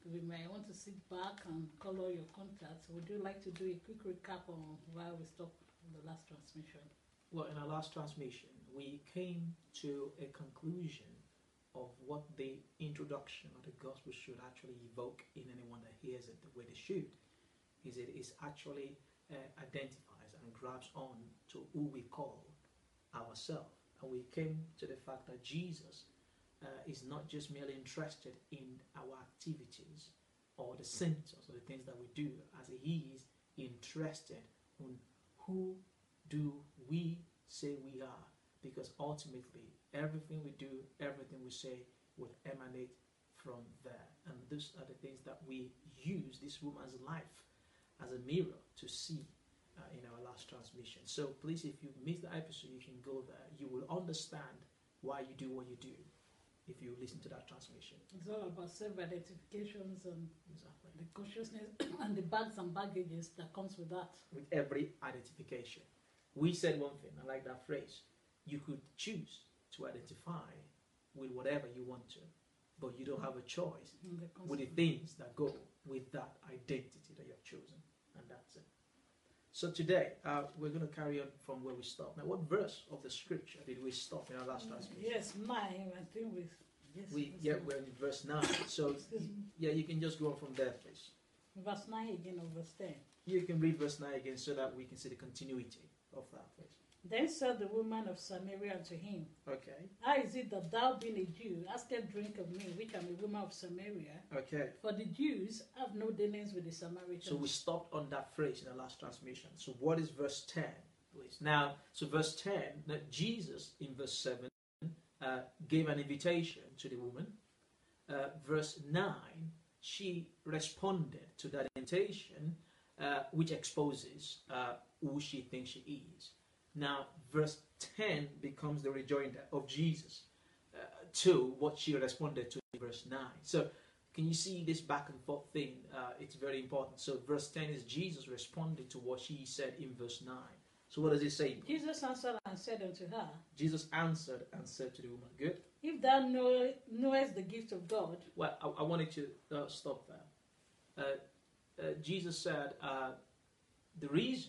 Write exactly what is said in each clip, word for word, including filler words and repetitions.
we might want to sit back and color your contacts. Would you like to do a quick recap on why we stopped the last transmission? Well, in our last transmission, we came to a conclusion of what the introduction of the gospel should actually evoke in anyone that hears it the way they should. Is it is actually uh, identifies and grabs on to who we call ourselves. And we came to the fact that Jesus uh, is not just merely interested in our activities or the symptoms or the things that we do, as he is interested in who do we say we are, because ultimately everything we do, everything we say will emanate from there. And these are the things that we use this woman's life as a mirror to see uh, in our last transmission. So please, if you missed the episode, you can go there. You will understand why you do what you do if you listen to that transmission. It's all about self-identifications and exactly. the consciousness and the bags and baggages that comes with that. With every identification. We said one thing, I like that phrase. You could choose to identify with whatever you want to, but you don't have a choice The with the things that go with that identity that you have chosen. And that's it. So today, uh, we're going to carry on from where we stopped. Now, what verse of the scripture did we stop in our last transmission? Yes, nine. I think we. Yes. We yeah, we're in verse nine. So yeah, you can just go on from there, please. Verse nine again, or verse ten. You can read verse nine again, so that we can see the continuity of that, please. Then said the woman of Samaria unto him, Okay. how is it that thou, being a Jew, askest drink of me, which am a woman of Samaria? Okay. For the Jews have no dealings with the Samaritans. So we stopped on that phrase in the last transmission. So what is verse ten, please? Now, so verse ten, that Jesus in verse seven uh, gave an invitation to the woman. Uh, verse nine, she responded to that invitation, uh, which exposes uh, who she thinks she is. Now, verse ten becomes the rejoinder of Jesus uh, to what she responded to in verse nine. So, can you see this back and forth thing? Uh, it's very important. So, verse ten is Jesus responding to what she said in verse nine. So, what does it say? Jesus answered and said unto her, Jesus answered and said to the woman, good? if thou know, knowest the gift of God. Well, I, I wanted to uh, stop there. Uh, uh, Jesus said, uh, the reason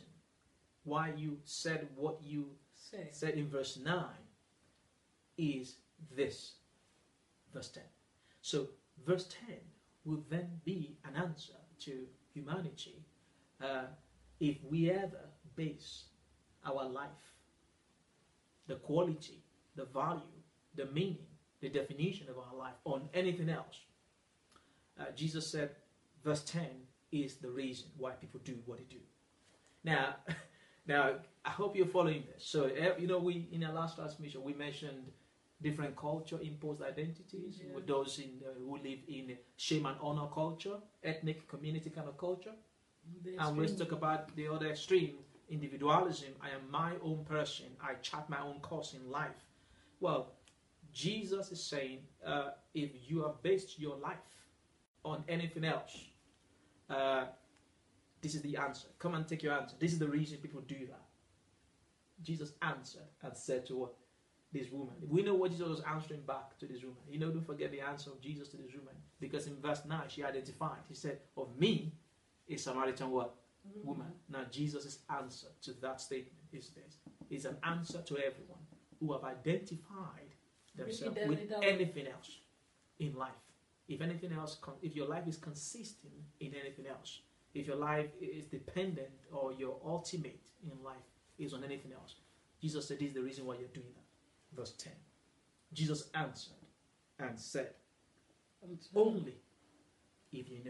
why you said what you Say. said in verse nine is this, verse ten. So verse ten will then be an answer to humanity uh, if we ever base our life, the quality, the value, the meaning, the definition of our life on anything else. Uh, Jesus said verse ten is the reason why people do what they do. Now, Now, I hope you're following this. So, you know, we in our last transmission, we mentioned different culture imposed identities, yeah. with those in, uh, who live in shame and honor culture, ethnic community kind of culture. The And we extreme- talk about the other extreme, individualism. I am my own person. I chart my own course in life. Well, Jesus is saying, uh, if you have based your life on anything else, uh, this is the answer. Come and take your answer. This is the reason people do that. Jesus answered and said to what? This woman. We know what Jesus was answering back to this woman. You know, don't forget the answer of Jesus to this woman. Because in verse nine, she identified. He said, of me, a Samaritan what? Mm-hmm. Woman. Now, Jesus' answer to that statement is this. It's an answer to everyone who have identified themselves with anything else in life. If anything else, if your life is consistent in anything else, if your life is dependent or your ultimate in life is on anything else, Jesus said this is the reason why you're doing that. Verse ten. Jesus answered and said, only if you know.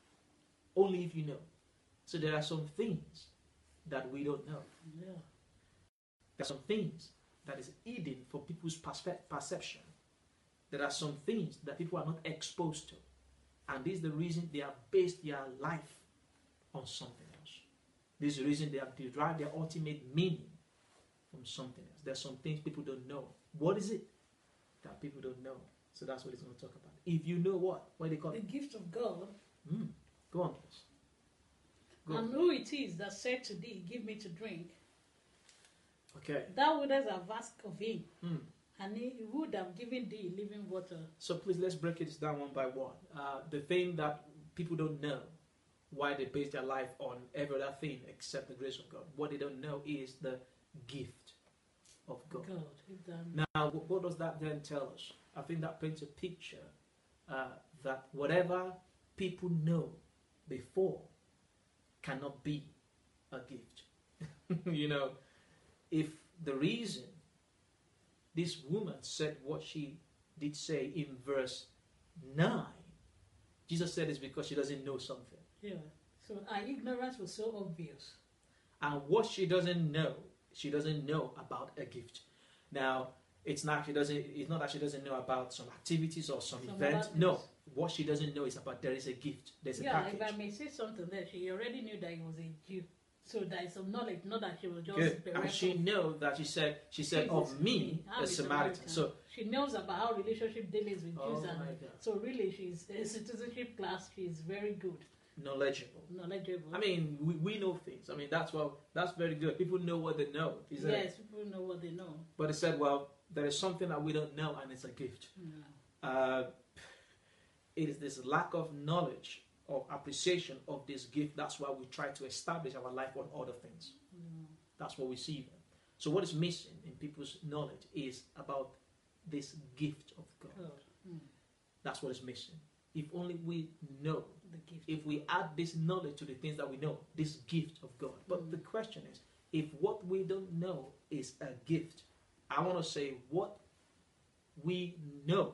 Only if you know. So there are some things that we don't know. Yeah. There are some things that is hidden for people's perspe- perception. There are some things that people are not exposed to. And this is the reason they have based their life on something else. This is the reason they have derived their ultimate meaning from something else. There are some things people don't know. What is it that people don't know? So that's what he's going to talk about. If you know what? What do they call The it? gift of God. Mm. Go on, please. Go And on. who it is that said to thee, give me to drink. Okay. Thou wouldest have asked of him, Mm. And he would have given thee living water. So please, let's break it down one by one. Uh, the thing that people don't know, why they base their life on every other thing except the grace of God. What they don't know is the gift of God. God, if that- Now, wh- what does that then tell us? I think that paints a picture uh, that whatever people know before cannot be a gift. You know, if the reason this woman said what she did say in verse nine, Jesus said it's because she doesn't know something. Yeah. So our ignorance was so obvious. And what she doesn't know, she doesn't know about a gift. Now, it's not she doesn't it's not that she doesn't know about some activities or some, Some event. other No. things. What she doesn't know is about there is a gift. There's a Yeah, package. if I may say something there, she already knew that he was a Jew. So there is some knowledge, not that she was just Good. bereft And she of- know that she said she said Jesus, of me, I'm a Samaritan. So she knows about how relationship deals with oh Jews, and my God. so really she's a citizenship class. She's very good, knowledgeable. knowledgeable. I mean, we, we know things. I mean, that's well, that's very good. People know what they know. Is it? yes, people know what they know. But it said, well, there is something that we don't know, and it's a gift. Yeah. Uh, it is this lack of knowledge or appreciation of this gift. That's why we try to establish our life on other things. Yeah. That's what we see there. So what is missing in people's knowledge is about this gift of God. God. Mm. That's what is missing. If only we know, The gift. if we add this knowledge to the things that we know, this gift of God. But Mm. the question is, if what we don't know is a gift, I want to say what we know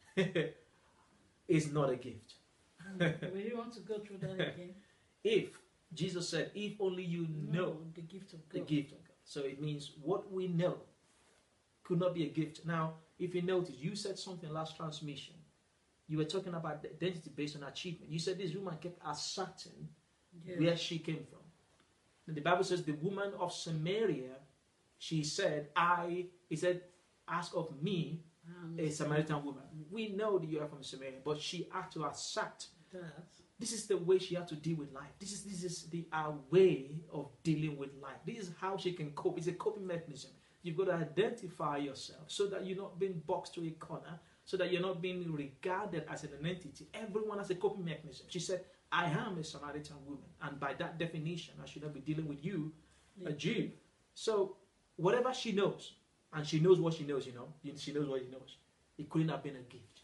is not a gift. Mm. We want to go through that again. If Jesus said, if only you know the gift of God. the gift of God. So it means what we know could not be a gift. Now, if you notice, you said something last transmission. You were talking about the identity based on achievement. You said this woman kept asserting Yes. where she came from. And the Bible says the woman of Samaria, she said, I, he said, ask of me, Um, a Samaritan woman. We know that you are from Samaria, but she had to assert. that. This is the way she had to deal with life. This is this is the our way of dealing with life. This is how she can cope. It's a coping mechanism. You've got to identify yourself so that you're not being boxed to a corner, so that you're not being regarded as an entity. Everyone has a coping mechanism. She said, I am a Samaritan woman, and by that definition, I should not be dealing with you, a Jew. So whatever she knows, and she knows what she knows, you know, she knows what she knows, it couldn't have been a gift.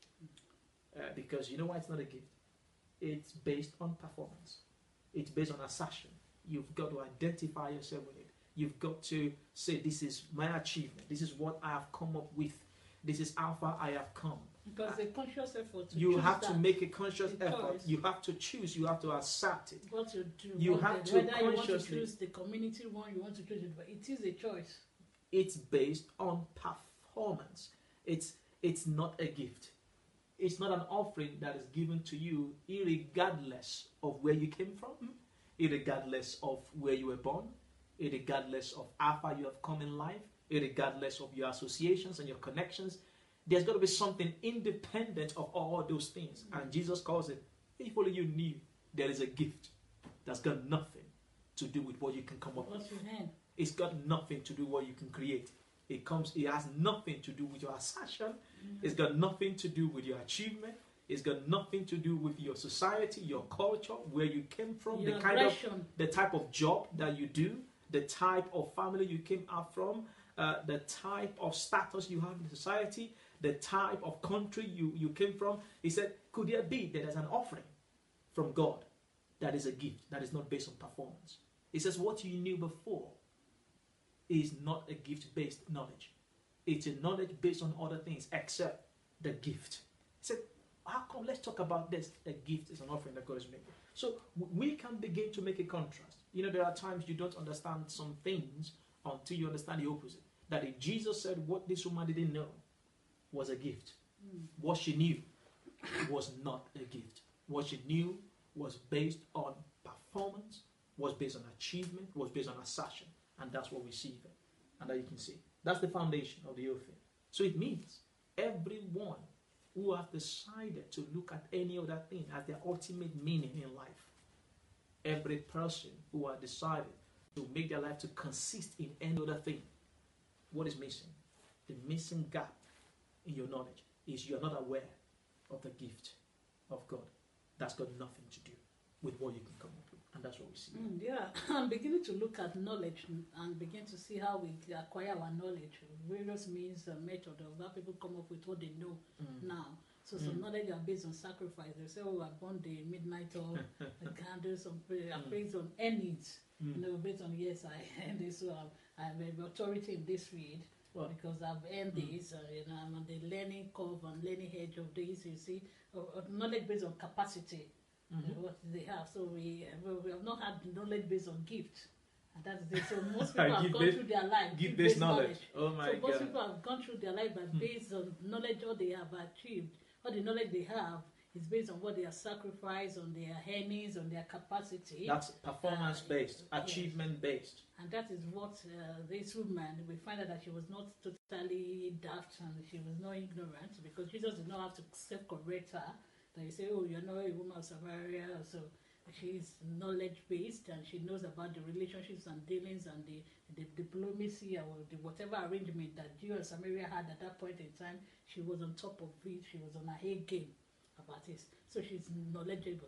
Uh, because you know why it's not a gift? It's based on performance. It's based on assertion. You've got to identify yourself with it. You've got to say, this is my achievement. This is what I have come up with. This is how far I have come. Because a conscious effort to You choose have to that, make a conscious the effort. choice. You have to choose. You have to assert it. what you do. You what have the- to whether you want to consciously- choose the community one, you want to choose it, but it is a choice. It's based on performance. It's it's not a gift. It's not an offering that is given to you irregardless of where you came from, irregardless of where you were born, irregardless of how far you have come in life, irregardless of your associations and your connections. There's got to be something independent of all those things. And Jesus calls it, if only you knew there is a gift that's got nothing to do with what you can come up with. What's your hand? It's got nothing to do with what you can create. It comes. It has nothing to do with your assertion. It's got nothing to do with your achievement. It's got nothing to do with your society, your culture, where you came from, Your the kind of, aggression. the type of job that you do, the type of family you came out from, uh, the type of status you have in society, the type of country you, you came from. He said, could there be that there's an offering from God that is a gift, that is not based on performance? He says, what you knew before is not a gift-based knowledge. It's a knowledge based on other things except the gift. He said, how come, let's talk about this. A gift is an offering that God is making. So w- we can begin to make a contrast. You know, there are times you don't understand some things until you understand the opposite. That if Jesus said what this woman didn't know was a gift, Mm. what she knew was not a gift. What she knew was based on performance, was based on achievement, was based on assertion. And that's what we see there. And that you can see. That's the foundation of the whole thing. So it means everyone who has decided to look at any other thing as their ultimate meaning in life, every person who has decided to make their life to consist in any other thing, what is missing the missing gap in your knowledge is you're not aware of the gift of God. That's got nothing to do with what you can come up with. And that's what we see. Mm, yeah, I'm beginning to look at knowledge and begin to see how we acquire our knowledge, various means and methods of how people come up with what they know Mm. now. So some Mm. knowledge are based on sacrifice. They say, oh, I burned the midnight oil, the candles, some prayer, Mm. based on earnings. Mm. You know, based on, yes, I earned this, so I have authority in this field. Well, Because I've earned Mm. this, uh, you know, I'm on the learning curve and learning edge of this, you see, uh, uh, knowledge based on capacity, uh, mhm. what they have. So we, uh, we- we have not had knowledge based on gift. And that's it. So most people have Gift gone based- through their life. Give this knowledge. Oh So my most God. people have gone through their life by Hmm. based on knowledge, what they have achieved, what the knowledge they have is based on what they have sacrificed, on their earnings, on their capacity. That's performance based, Uh, yes. achievement based. And that is what uh, this woman, we find out that she was not totally daft and she was not ignorant, because Jesus did not have to self-correct her. That you say, oh, you're not a woman of Samaria. So she's knowledge-based and she knows about the relationships and dealings and the, the diplomacy or the whatever arrangement that Jew and Samaria had at that point in time. She was on top of it. She was on her A game about this. So she's knowledgeable.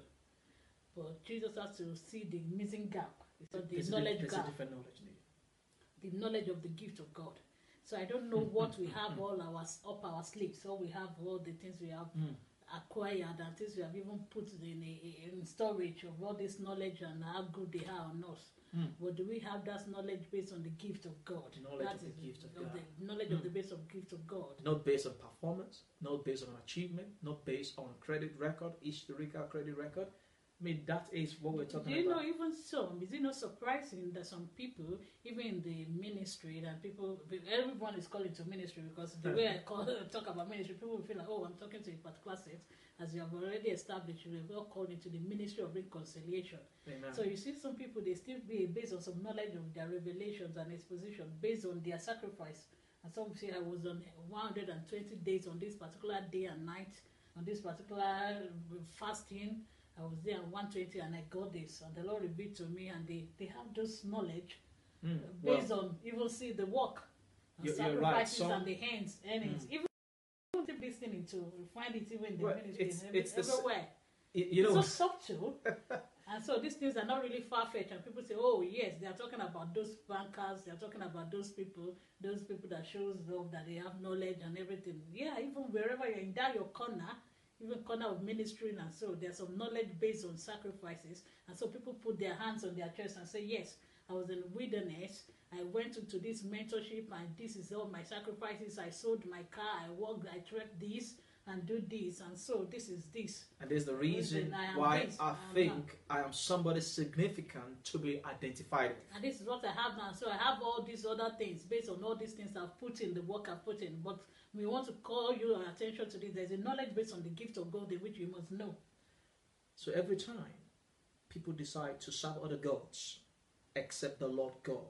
But Jesus has to see the missing gap. So the There's a knowledge di- there's gap. a different knowledge needed. The knowledge of the gift of God. So I don't know what we have all our up our sleeves. So we have all the things we have Mm. acquired and things we have even put in a, in storage of all this knowledge and how good they are on us. Mm. But do we have that knowledge based on the gift of God? Knowledge That of the is gift of God. the knowledge Mm. of the base of gift of God. Not based on performance, not based on achievement, not based on credit record, historical credit record. I mean, that is what we're talking Do you about. know, even so, is it not surprising that some people, even in the ministry, that people, everyone is calling to ministry, because the way I call, talk about ministry, people will feel like, oh, I'm talking to a particular set, as you have already established, you have all called into the ministry of reconciliation. Amen. So you see some people, they still be based on some knowledge of their revelations and exposition, based on their sacrifice. And some say, I was on one hundred twenty days on this particular day and night, on this particular fasting, I was there on one twenty and I got this, and the Lord revealed to me, and they, they have this knowledge Mm. uh, Well, based on even see the work, and You're- you're right, sacrifices some- and the hands, earnings. Mm. Even keep listening to, we find it even in the Well, ministry, it's- in every, it's the s- everywhere. y- you know, It's so subtle. And so these things are not really far-fetched, and people say, oh yes, they are talking about those bankers, they are talking about those people, those people that shows love, that they have knowledge and everything. Yeah, even wherever you're in that your corner, even corner of ministry, and so there's some knowledge based on sacrifices, and so people put their hands on their chest and say, yes, I was in the wilderness, I went into this mentorship, and this is all my sacrifices. I sold my car, I worked, I trekked this and do this, and so this is this. and there's the reason I am why this, I I am think I am somebody significant to be identified with. And this is what I have now. So I have all these other things based on all these things I've put in, the work I've put in. But we want to call your attention to this. There's a knowledge based on the gift of God in which you must know. So every time people decide to serve other gods except the Lord God,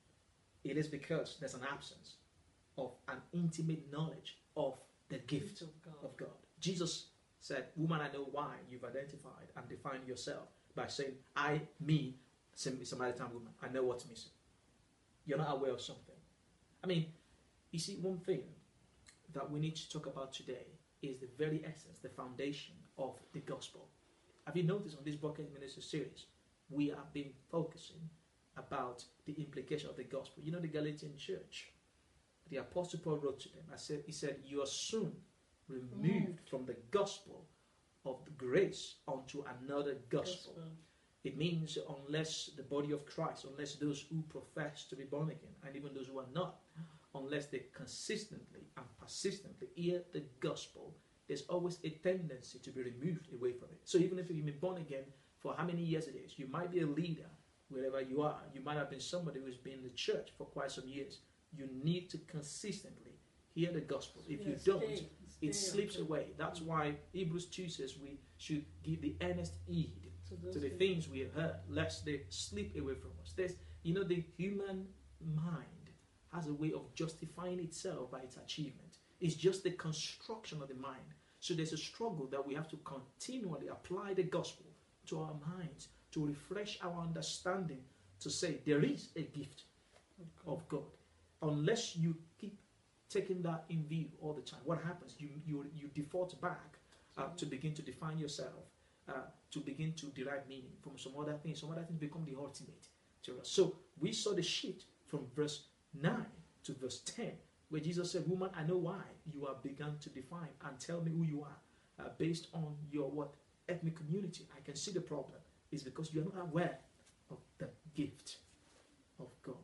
it is because there's an absence of an intimate knowledge of the gift of God. of God. Jesus said, woman, I know why you've identified and defined yourself by saying, I, me, Samaritan woman, I know what's missing. You're not aware of something. I mean, you see, one thing that we need to talk about today is the very essence, the foundation of the gospel. Have you noticed on this Bucket Ministry series, we have been focusing about the implication of the gospel. You know, the Galatian church, the Apostle Paul wrote to them, I said, he said, you are soon removed mm. from the gospel of the grace onto another gospel. gospel. It means unless the body of Christ, unless those who profess to be born again, and even those who are not, unless they consistently and persistently hear the gospel, there's always a tendency to be removed away from it. So even if you've been born again for how many years it is, you might be a leader wherever you are. You might have been somebody who's been in the church for quite some years. You need to consistently hear the gospel. If yeah, you don't, stay, stay it slips okay. away. That's mm. why Hebrews two says we should give the earnest heed to, to the things we have heard, lest they slip away from us. There's, you know, the human mind has a way of justifying itself by its achievement. It's just the construction of the mind. So there's a struggle that we have to continually apply the gospel to our minds, to refresh our understanding, to say there is a gift of God. Unless you keep taking that in view all the time, what happens? You you you default back uh, to begin to define yourself, uh, to begin to derive meaning from some other things. Some other things become the ultimate to us. So we saw the shift from verse nine to verse ten, where Jesus said, "Woman, I know why you have begun to define and tell me who you are uh, based on your what ethnic community. I can see the problem is because you are not aware of the gift of God."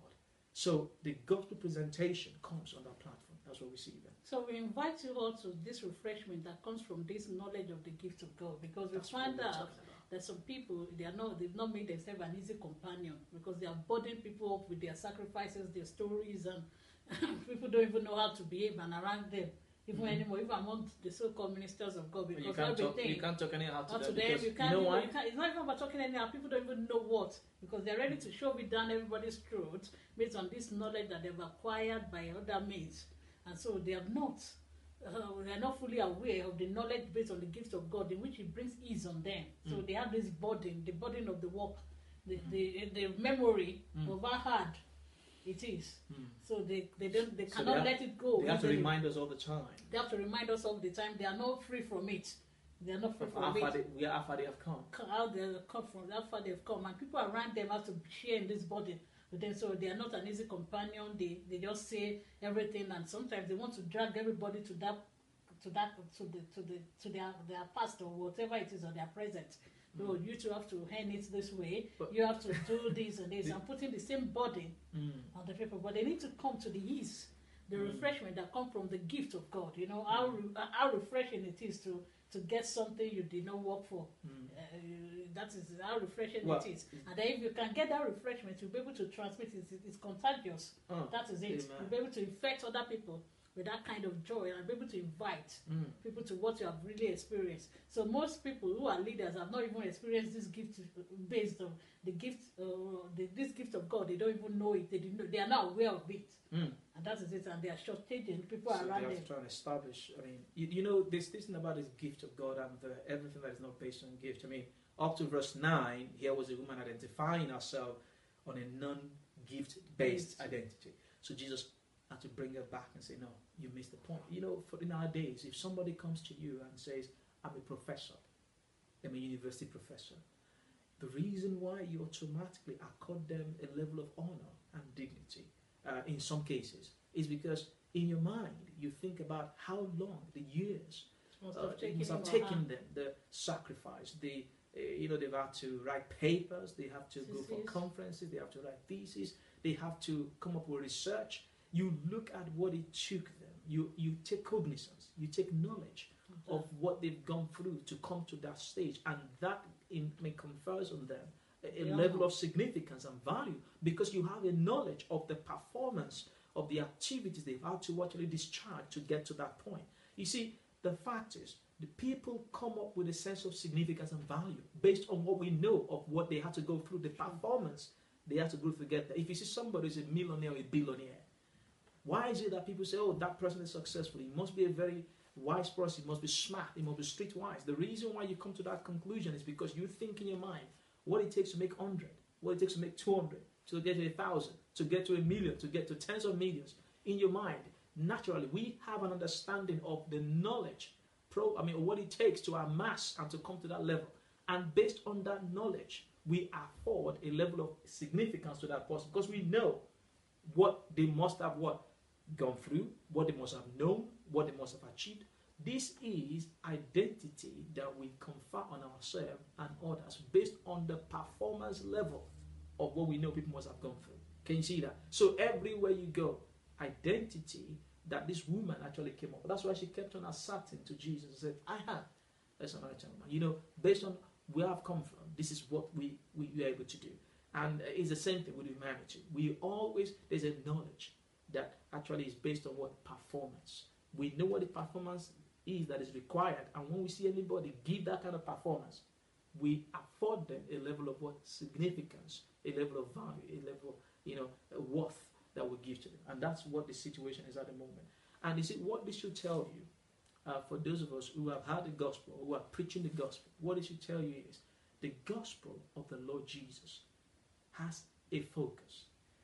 So the gospel presentation comes on that platform. That's what we see then. So we invite you all to this refreshment that comes from this knowledge of the gift of God, because we That's find what we're out talking about. that some people, they are not, they've not made themselves an easy companion, because they are burdening people up with their sacrifices, their stories, and people don't even know how to behave and around them. Even Mhm. anymore, even among the so-called ministers of God, because You can't talk. everything You can't talk anyhow to Not them to them, because you can't, you know even- why? you can't, it's not even about talking anyhow. People don't even know what, because they're ready to shove it down everybody's throat based on this knowledge that they've acquired by other means, and so they are not, uh, they are not fully aware of the knowledge based on the gift of God, in which it brings ease on them. So Mm. they have this burden, the burden of the work, the Mm. the, the memory Mm. of how hard it is. Mm. So they they don't they So cannot they have- let it go. They have to easily. remind us all the time. They have to remind us all the time. They are not free from it. They are not free Of from how it. far they, we are, how far they have come. How they come from, how far they've come, and people around them have to share in this burden with them. So they are not an easy companion. They they just say everything, and sometimes they want to drag everybody to that to that to the to the to their their past or whatever it is, or their present. So Mm. you two have to hand it this way. But- You have to do this and this, The- and putting the same burden Mm. on the people. But they need to come to the ease, the Mm. refreshment that come from the gift of God. You know how re- how refreshing it is to to get something you did not work for. Mm. Uh, that is how refreshing Well, it is. And then if you can get that refreshment, you'll be able to transmit it. It's, it's contagious. Oh. That is it. Amen. You'll be able to infect other people with that kind of joy, and be able to invite Mm. people to what you have really experienced. So most people who are leaders have not even experienced this gift based on the gift, uh, the, this gift of God. They don't even know it. They didn't know, they are not aware of it, Mm. and that is it. And they are shortchanging people So they around have them. to try and establish. I mean, you, you know, this this thing about this gift of God and the, everything that is not based on gift. I mean, up to verse nine, here was a woman identifying herself on a non-gift based Based. identity. So Jesus had to bring her back and say, "No, you missed the point." You know, for in our days, if somebody comes to you and says, "I'm a professor, I'm a university professor," the reason why you automatically accord them a level of honor and dignity, uh, in some cases, is because in your mind you think about how long, the years Must uh, have it taken must have him or taken her. them, the sacrifice, the uh, you know they've had to write papers, they have to go for Theses. conferences, they have to write theses, they have to come up with research. You look at what it took them. You you take cognizance, you take knowledge of what they've gone through to come to that stage, and that in, I mean, confers on them a, a Yeah. level of significance and value, because you have a knowledge of the performance of the activities they've had to actually discharge to get to that point. You see, the fact is, the people come up with a sense of significance and value based on what we know of what they had to go through, the performance they had to go through to get there. If you see somebody who's a millionaire or a billionaire, why is it that people say, "Oh, that person is successful"? He must be a very wise person. He must be smart. He must be streetwise. The reason why you come to that conclusion is because you think in your mind what it takes to make hundred, what it takes to make two hundred, to get to a thousand, to get to a million, to get to tens of millions. In your mind, naturally, we have an understanding of the knowledge, pro. I mean, what it takes to amass and to come to that level. And based on that knowledge, we afford a level of significance to that person, because we know what they must have what gone through, what they must have known, what they must have achieved. This is identity that we confer on ourselves and others based on the performance level of what we know people must have gone through. Can you see that? So everywhere you go, identity that this woman actually came up with. That's why she kept on asserting to Jesus and said, "I have a Samaritan woman." You know, based on where I've come from, this is what we, we were able to do. And it's the same thing with humanity. We always, there's a knowledge that actually is based on what performance. We know what the performance is that is required, and when we see anybody give that kind of performance, we afford them a level of what significance, a level of value, a level of, you know, worth that we give to them. And that's what the situation is at the moment. And you see, what this should tell you, uh, for those of us who have heard the gospel, who are preaching the gospel, what it should tell you is the gospel of the Lord Jesus has a focus,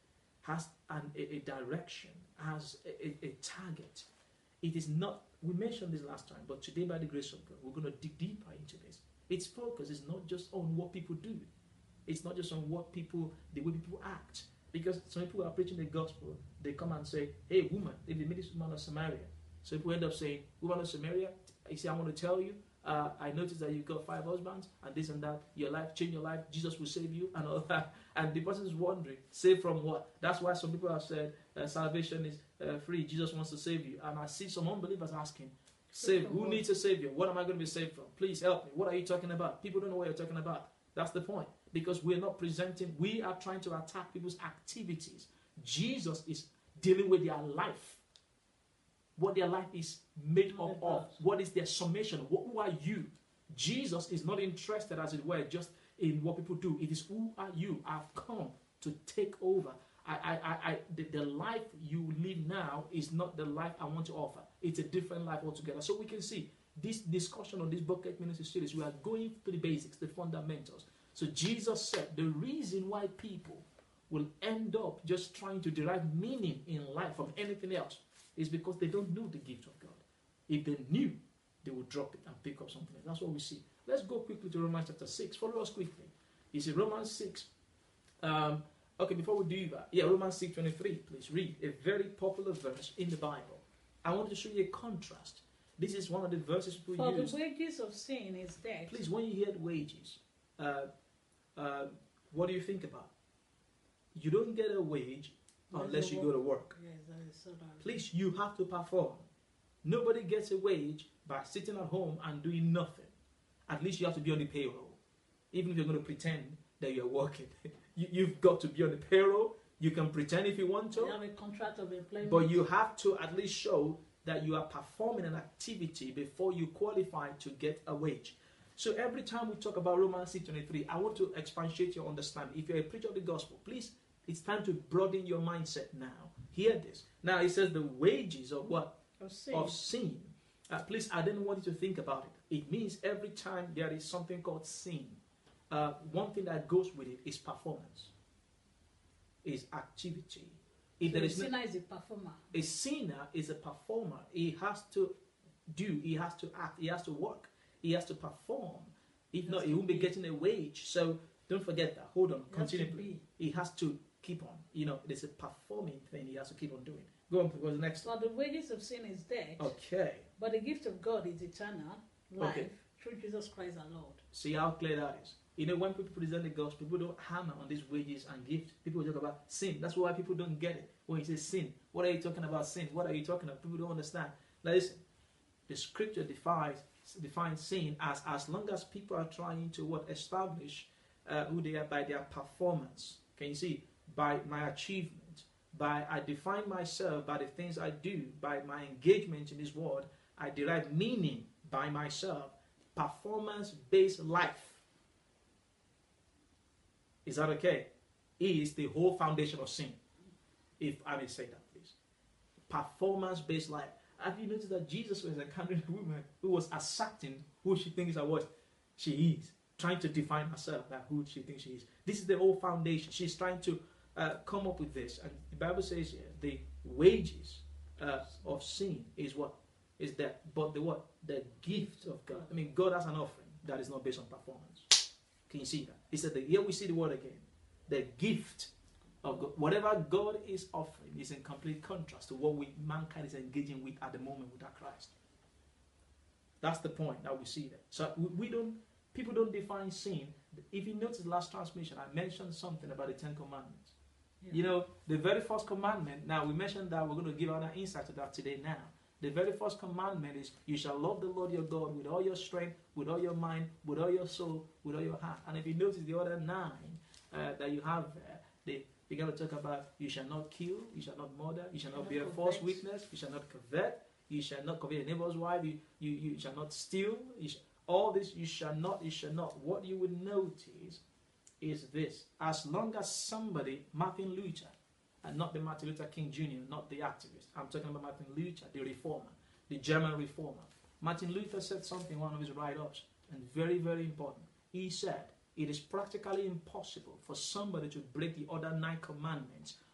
has an, a, a direction, has a, a, a target. It is not, we mentioned this last time, but today by the grace of God, we're going to dig deeper into this. Its focus is not just on what people do. It's not just on what people, the way people act. Because some people are preaching the gospel, they come and say, hey, woman, if they meet this woman of Samaria. So people end up saying, woman of Samaria, you see, I want to tell you, uh, I noticed that you've got five husbands, and this and that, your life, change your life, Jesus will save you, and all that. And the person is wondering, save from what? That's why some people have said, uh, salvation is uh, free, Jesus wants to save you. And I see some unbelievers asking, save, who needs a savior? What am I going to be saved from? Please help me. What are you talking about? People don't know what you're talking about. That's the point. Because we're not presenting, we are trying to attack people's activities. Jesus is dealing with their life. What their life is made up of. What is their summation? What, who are you? Jesus is not interested, as it were, just in what people do. It is who are you? I've come to take over. I, I, I, I the, the life you live now is not the life I want to offer. It's a different life altogether. So we can see this discussion on this Bucket Ministry series, we are going to the basics, the fundamentals. So Jesus said the reason why people will end up just trying to derive meaning in life from anything else is because they don't know the gift of God. If they knew, they would drop it and pick up something else. That's what we see. Let's go quickly to Romans chapter six. Follow us quickly. You see Romans six. Um, okay, before we do that, yeah, Romans six twenty-three, please read. A very popular verse in the Bible. I want to show you a contrast. This is one of the verses people For use. the wages of sin is death. Please, when you hear the wages, uh, uh, what do you think about? You don't get a wage unless you go to work. Yes, that is so that. Please, you have to perform. Nobody gets a wage by sitting at home and doing nothing. At least you have to be on the payroll. Even if you're going to pretend that you're working. you, you've got to be on the payroll. You can pretend if you want to. You have a contract of employment. But you have to at least show that you are performing an activity before you qualify to get a wage. So every time we talk about Romans six twenty-three, I want to expatiate your understanding. If you're a preacher of the gospel, please, it's time to broaden your mindset now. Hear this. Now it says the wages of what? Of sin. Of sin. Uh, please, I didn't want you to think about it. It means every time there is something called sin, uh, one thing that goes with it is performance, is activity. If So there a is no, sinner is a performer. a sinner is a performer. He has to do, he has to act, he has to work, he has to perform. If He not, has he to won't be be. getting a wage. So don't forget that. Hold on, He has to continue. be. He has to keep on. You know, there's a performing thing he has to keep on doing. Go on, because the next one. For the wages of sin is death. Okay. But the gift of God is eternal life Okay. through Jesus Christ our Lord. See how clear that is. You know, when people present the gospel, people don't hammer on these wages and gift. People talk about sin. That's why people don't get it. When you say sin, what are you talking about sin? What are you talking about? People don't understand. Now listen, the scripture defines defines sin as as long as people are trying to what establish uh, who they are by their performance. Can you see? By my achievement, by I define myself by the things I do, by my engagement in this world, I derive meaning by myself. Performance-based life. Is that okay? Is the whole foundation of sin. If I may say that, please. Performance-based life. Have you noticed that Jesus was encountering a woman who was asserting who she thinks that what she is, trying to define herself by who she thinks she is. This is the whole foundation. She's trying to uh, come up with this. And the Bible says here, the wages uh, of sin is what? Is that, but the what? The gift of God. I mean, God has an offering that is not based on performance. Can you see that? He said that here we see the word again. The gift of God. Whatever God is offering is in complete contrast to what we, mankind is engaging with at the moment without Christ. That's the point that we see there. So we, we don't, people don't define sin. If you notice the last transmission, I mentioned something about the Ten Commandments. Yeah. You know, the very first commandment, now we mentioned that, we're going to give out an insight to that today now. The very first commandment is, you shall love the Lord your God with all your strength, with all your mind, with all your soul, with all your heart. And if you notice the other nine uh, that you have there, they, you're going to talk about, you shall not kill, you shall not murder, you shall not bear false witness, you shall not covet, you shall not covet your neighbor's wife, you, you, you shall not steal, you shall, all this you shall not, you shall not. What you would notice is this. As long as somebody, Martin Luther, and not the Martin Luther King Junior, not the activist. I'm talking about Martin Luther, the reformer, the German reformer. Martin Luther said something in one of his write-ups, and very, very important. He said, it is practically impossible for somebody to break the other nine commandments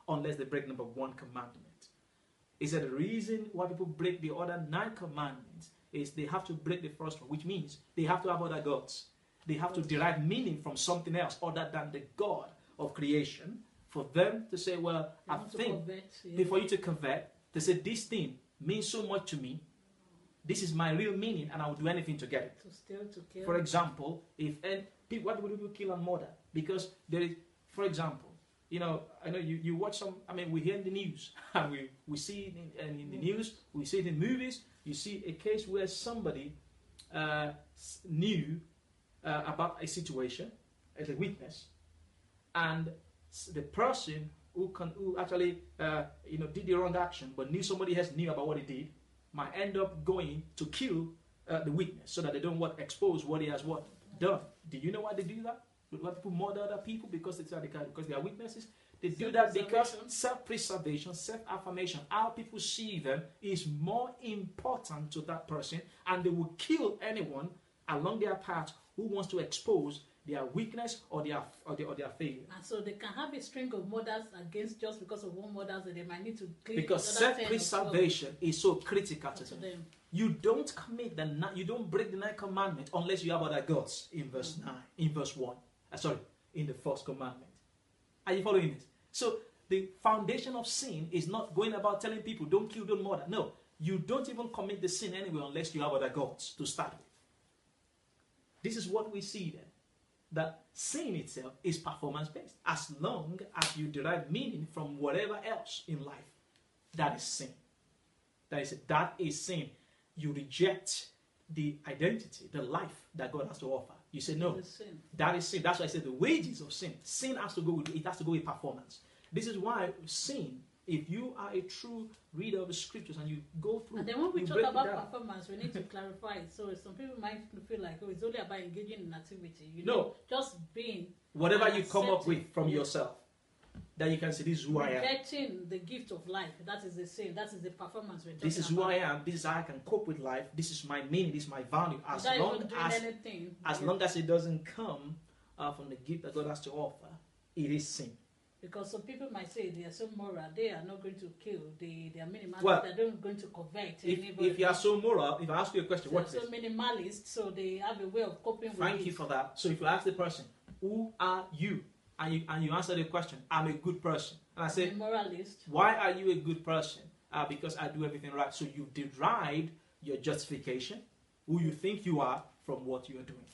unless they break number one commandment. He said the reason why people break the other nine commandments is they have to break the first one, which means they have to have other gods. They have to derive meaning from something else other than the God of creation for them to say, well, They I want to think convert, yeah. before you to convert, they say this thing means so much to me. This is my real meaning and I will do anything to get it. To steal, to kill. For example, if and people, why do people kill and murder? Because there is, for example, you know, I know you, you watch some, I mean, we hear in the news, and we, we see it in, and in the news, we see it in movies, you see a case where somebody uh, knew uh, about a situation as a witness, and the person who, can, who actually, uh, you know, did the wrong action, but knew somebody else knew about what he did, might end up going to kill uh, the witness so that they don't what expose what he has what done. Do you know why they do that? Why people murder other people because it's because they are witnesses? They do that because self-preservation, self-affirmation, how people see them is more important to that person, and they will kill anyone along their path who wants to expose their weakness or their or their, or their failure. And so they can have a string of murders against just because of one murder that they might need to clean. Because self-preservation is so critical to them. them. You don't commit the you don't break the ninth commandment unless you have other gods in verse mm. nine, in verse one. Uh, sorry, in the first commandment. Are you following this? So the foundation of sin is not going about telling people don't kill, don't murder. No, you don't even commit the sin anyway unless you have other gods to start with. This is what we see then. That sin itself is performance-based. As long as you derive meaning from whatever else in life, that is sin. That is, that is sin. You reject the identity, the life that God has to offer. You say, no, sin. That is sin. That's why I said the wages of sin. Sin has to go with, it has to go with performance. This is why sin, if you are a true reader of the scriptures and you go through, and then when we you talk break about performance, we need to clarify it. So some people might feel like, oh, it's only about engaging in activity. You know, no, just being whatever you come up with from yeah. yourself, that you can say, this is who I am. Getting the gift of life, that is the sin, that is the performance we're talking This is about. who I am, this is how I can cope with life, this is my meaning, this is my value. As Without long even doing as, anything, as yeah. long as it doesn't come uh, from the gift that God has to offer, it is sin. Because some people might say they are so moral, they are not going to kill, they, they are minimalist, well, they're not going to convert if, anybody. if you are so moral, if I ask you a question, so what is so minimalist, so they have a way of coping with it. Thank you for that. So if you ask the person, who are you? And you, and you answer the question, I'm a good person. And I say, a moralist. Why are you a good person? Uh, because I do everything right. So you've derived your justification, who you think you are, from what you are doing,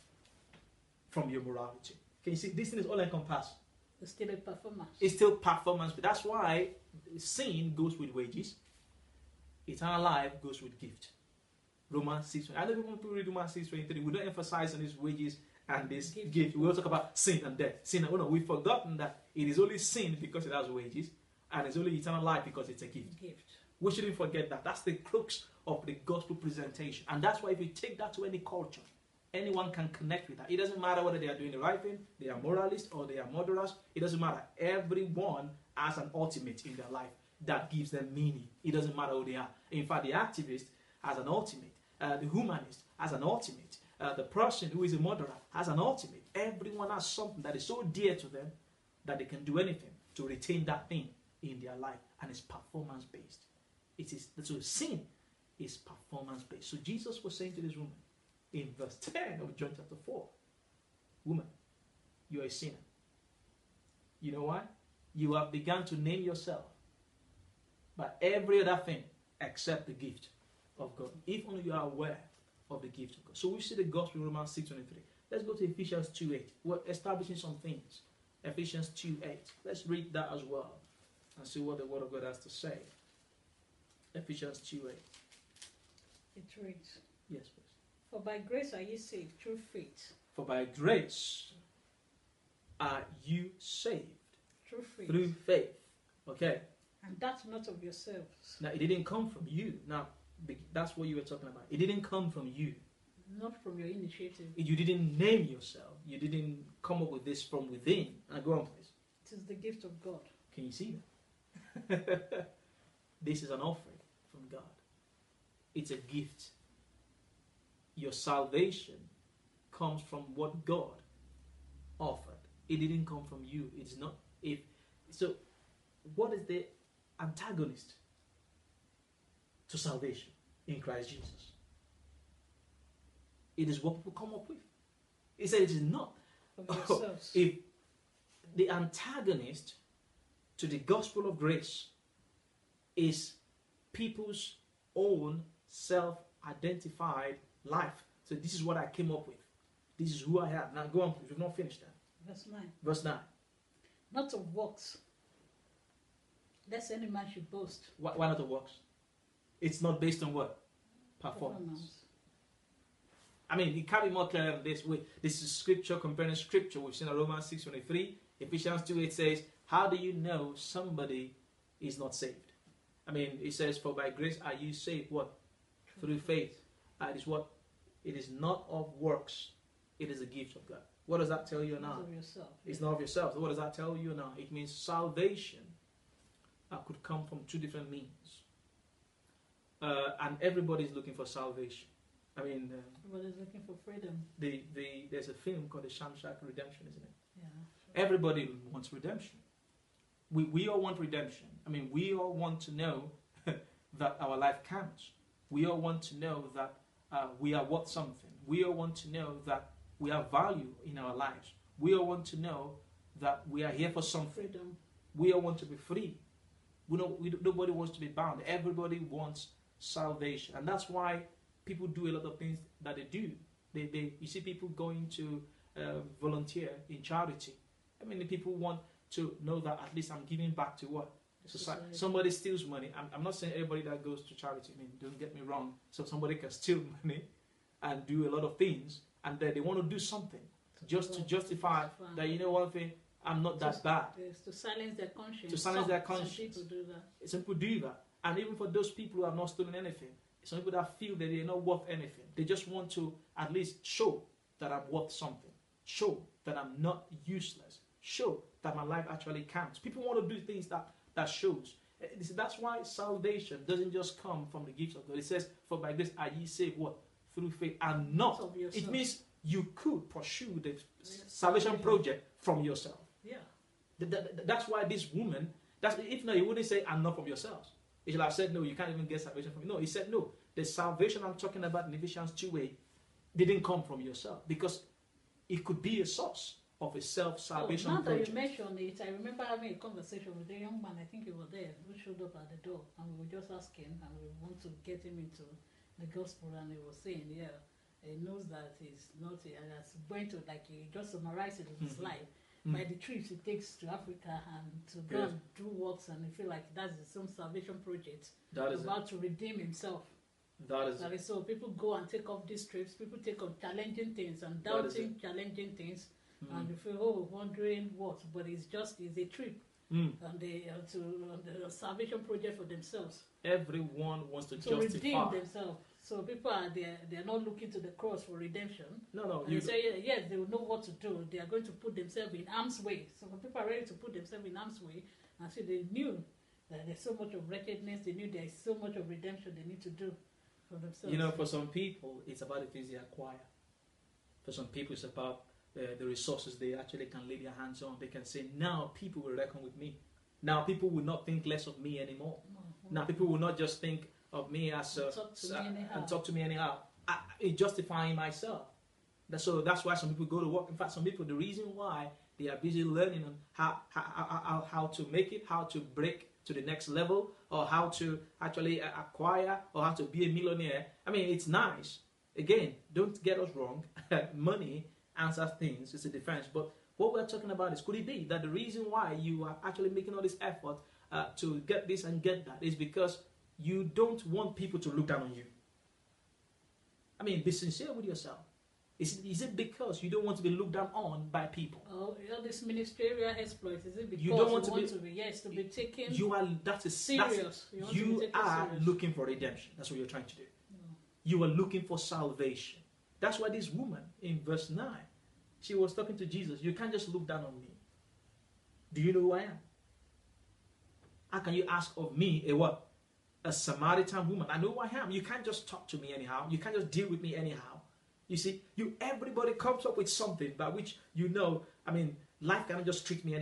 from your morality. Can you see? This thing is all encompassing. It's still a performance. It's still performance. But that's why sin goes with wages. Eternal life goes with gift. Romans six. I know people read Romans six twenty-three. We don't emphasize on these wages and this gift. gift. We will talk about sin and death. Sin. Oh no, we've forgotten that it is only sin because it has wages, and it's only eternal life because it's a gift. gift. We shouldn't forget that. That's the crux of the gospel presentation, and that's why if you take that to any culture, anyone can connect with that. It doesn't matter whether they are doing the right thing, they are moralists or they are murderers. It doesn't matter. Everyone has an ultimate in their life that gives them meaning. It doesn't matter who they are. In fact, the activist has an ultimate. Uh, the humanist has an ultimate. Uh, the person who is a murderer has an ultimate. Everyone has something that is so dear to them that they can do anything to retain that thing in their life, and it's performance based. It is so sin is performance based. So Jesus was saying to this woman in verse ten of John chapter four, woman, you are a sinner. You know why? You have begun to name yourself by every other thing except the gift of God. If only you are aware of the gift of God. So we see the gospel in Romans six twenty-three. Let's go to Ephesians two eight. We're establishing some things. Ephesians two eight. Let's read that as well and see what the word of God has to say. Ephesians two eight. It reads, yes, please. For by grace are ye saved through faith. For by grace are you saved through faith. Through faith. Okay. And that's not of yourselves. Now, it didn't come from you. Now, that's what you were talking about. It didn't come from you. Not from your initiative. You didn't name yourself. You didn't come up with this from within. Now, go on, please. It is the gift of God. Can you see that? This is an offering from God. It's a gift. Your salvation comes from what God offered. It didn't come from you. It's not. If so, what is the antagonist to salvation in Christ Jesus? It is what people come up with. He said it is not. If the antagonist to the gospel of grace is people's own self-identified life. So this is what I came up with. This is who I am. Now go on, please. We've not finished that. Verse nine. Verse nine. Not of works, lest any man should boast. Why, why not of works? It's not based on what? Performance. Performance. I mean, it can't be more clear than this. We, this is scripture comparing scripture. We've seen in Romans six twenty-three. Ephesians two eight says, how do you know somebody is not saved? I mean, it says, for by grace are you saved. What? Through faith. Uh, it is what? It is not of works. It is a gift of God. What does that tell you now? It's of yourself. It's not of yourself. So what does that tell you now? It means salvation uh, could come from two different means. Uh, and everybody is looking for salvation. I mean, uh, everybody's looking for freedom. The, the, there's a film called The Shamshak Redemption, isn't it? Yeah. Sure. Everybody wants redemption. We, we all want redemption. I mean, we all want to know that our life counts. We all want to know that uh, we are worth something. We all want to know that we have value in our lives. We all want to know that we are here for something. Freedom. We all want to be free. We know, we, nobody wants to be bound. Everybody wants salvation. And that's why people do a lot of things that they do. They, they, you see people going to uh, volunteer in charity. I mean, the people want to know that at least I'm giving back to what? Society. Somebody steals money. I'm, I'm not saying everybody that goes to charity, I mean, don't get me wrong. So somebody can steal money and do a lot of things, and then they want to do something just to justify that, you know one thing, I'm not that bad. Yes, to silence their conscience. To silence some, their conscience. Some people do that. Some people do that. And even for those people who have not stolen anything, some people that feel that they're not worth anything, they just want to at least show that I'm worth something. Show that I'm not useless. Show that my life actually counts. People want to do things that, that shows. That's why salvation doesn't just come from the gifts of God. It says, for by grace are ye saved, what? Through faith, and not. It means you could pursue the yes. salvation project from yourself. Yeah. That, that, that's why this woman, that's, if not, he wouldn't say, and not from yourselves. He should have said, no, you can't even get salvation from me. No, he said, no, the salvation I'm talking about in Ephesians two eight didn't come from yourself, because it could be a source of a self-salvation oh, now project. That you mentioned it, I remember having a conversation with a young man, I think he was there, who showed up at the door, and we were just asking, and we want to get him into the gospel, and he was saying, yeah, he knows that he's not, and that's going to, like, he just summarized it in his mm-hmm. life, mm-hmm. by the trips he takes to Africa and to go yes. and do works, and he feel like that's some salvation project, that is about it. to redeem himself. That is that it. Is so people go and take off these trips, people take on challenging things and doubting challenging things, mm. and you feel, oh, wondering what, but it's just, it's a trip. Mm. And they uh, to uh, the salvation project for themselves. Everyone wants to, to justify. redeem themselves. So people are they they are not looking to the cross for redemption. No, no. And you say yes, they will know what to do. They are going to put themselves in harm's way. So people are ready to put themselves in harm's way, and so they knew that there's so much of wretchedness. They knew there's so much of redemption they need to do for themselves. You know, for some people, it's about the things they acquire. For some people, it's about Uh, the resources they actually can lay their hands on. They can say, now people will reckon with me. Now people will not think less of me anymore. Mm-hmm. Now people will not just think of me as a, talk to uh, me and talk to me anyhow. I, I, justifying myself. That's, so that's why some people go to work. In fact, some people, the reason why they are busy learning on how, how, how, how to make it, how to break to the next level, or how to actually acquire, or how to be a millionaire. I mean, it's nice. Again, don't get us wrong. Money answers things, it's a defense. But what we're talking about is, could it be that the reason why you are actually making all this effort uh, to get this and get that is because you don't want people to look down on you? I mean, be sincere with yourself. Is it, is it because you don't want to be looked down on by people? Oh, all this ministerial exploits, is it because you don't want, you to, want be, to be, yes, to be taken you are, that is, serious. You, you are serious. looking for redemption. That's what you're trying to do. No. You are looking for salvation. That's why this woman in verse nine, she was talking to Jesus. You can't just look down on me. Do you know who I am? How can you ask of me a what? A Samaritan woman. I know who I am. You can't just talk to me anyhow. You can't just deal with me anyhow. You see, you everybody comes up with something by which you know, I mean, life cannot just treat me anyhow.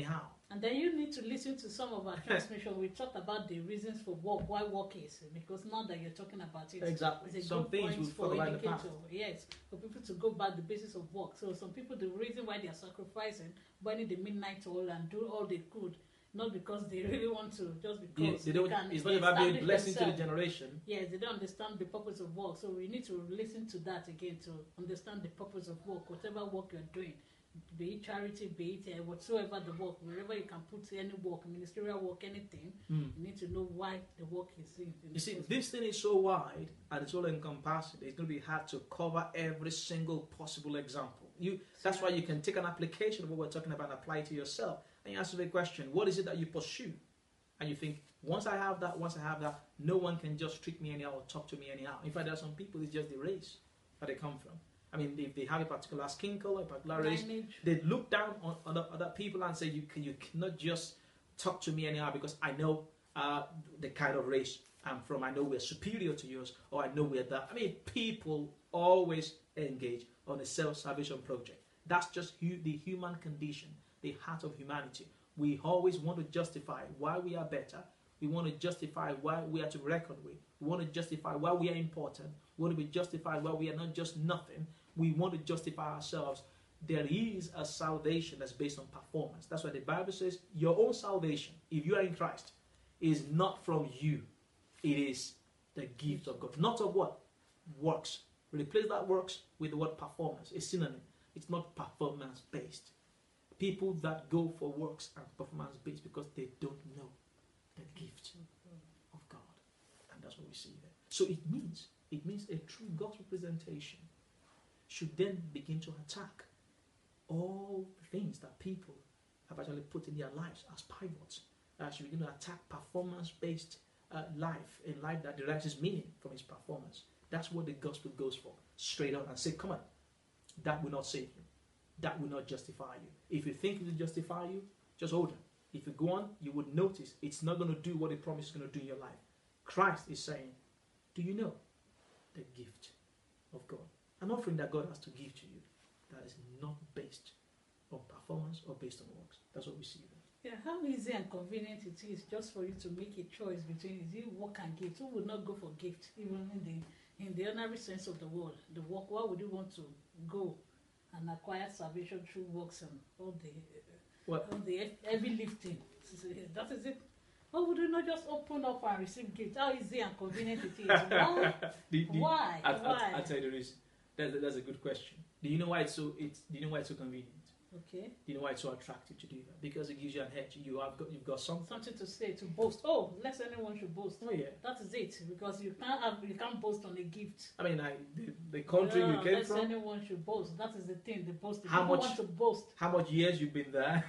And then you need to listen to some of our transmission. We talked about the reasons for work, why work is, because now that you're talking about it, Exactly. it's a Some good things point we've for talked about in the indicator. past. Yes, for people to go back the basis of work. So some people, the reason why they are sacrificing, burning the midnight oil and do all they could, not because they really want to, just because Yeah, they don't, can it's not about being a establish blessing to the themselves. generation. Yes, they don't understand the purpose of work. So we need to listen to that again to understand the purpose of work, whatever work you're doing. Be it charity, be it uh, whatsoever the work, wherever you can put any work, ministerial work, anything, Mm. you need to know why the work is in. in You see, the first this thing is so wide and it's all encompassing. It's going to be hard to cover every single possible example. You, that's why you can take an application of what we're talking about and apply it to yourself. And you answer the question, what is it that you pursue? And you think, once I have that, once I have that, no one can just treat me anyhow or talk to me anyhow. In fact, there are some people, it's just the race that they come from. I mean, if they have a particular skin color, a particular race, lineage. they look down on other, other people and say, you, can, you cannot just talk to me anyhow because I know uh, the kind of race I'm from. I know we're superior to yours, or I know we're that. I mean, people always engage on a self-salvation project. That's just hu- the human condition, the heart of humanity. We always want to justify why we are better. We want to justify why we are to reckon with. We want to justify why we are important. We want to be justified why we are not just nothing. We want to justify ourselves. There is a salvation that's based on performance. That's why the Bible says your own salvation, if you are in Christ, is not from you. It is the gift of God. Not of what? Works. Replace that works with the word performance. It's synonym. It's not performance based. People that go for works are performance based because they don't know the gift of God. And that's what we see there. So it means, it means a true gospel presentation should then begin to attack all the things that people have actually put in their lives as pivots. Uh, should begin to attack performance-based uh, life, a life that derives its meaning from its performance. That's what the gospel goes for, straight on, and say, come on, that will not save you. That will not justify you. If you think it will justify you, just hold on. If you go on, you would notice it's not going to do what it promises it's going to do in your life. Christ is saying, do you know the gift of God? An offering that God has to give to you that is not based on performance or based on works. That's what we see there. Yeah, how easy and convenient it is just for you to make a choice between is it work and gift. Who would not go for gift, even in the in the ordinary sense of the word? The work, why would you want to go and acquire salvation through works and all the Well, all the heavy lifting? That is it. Why would you not just open up and receive gift? How easy and convenient it is. Why? the, the, Why? I, Why? I, I tell you this. That's a, that's a good question. Do you know why it's so? It's do you know why it's so convenient? Okay. Do you know why it's so attractive to do that? Because it gives you an edge. You have got you've got something. Something to say, to boast. Oh, less anyone should boast. Oh yeah. That is it. Because you can't have you can't boast on a gift. I mean, I, the, the country Yeah, you came less from. anyone should boast. That is the thing. The boast. How People much- want to boast. How much years you've been there?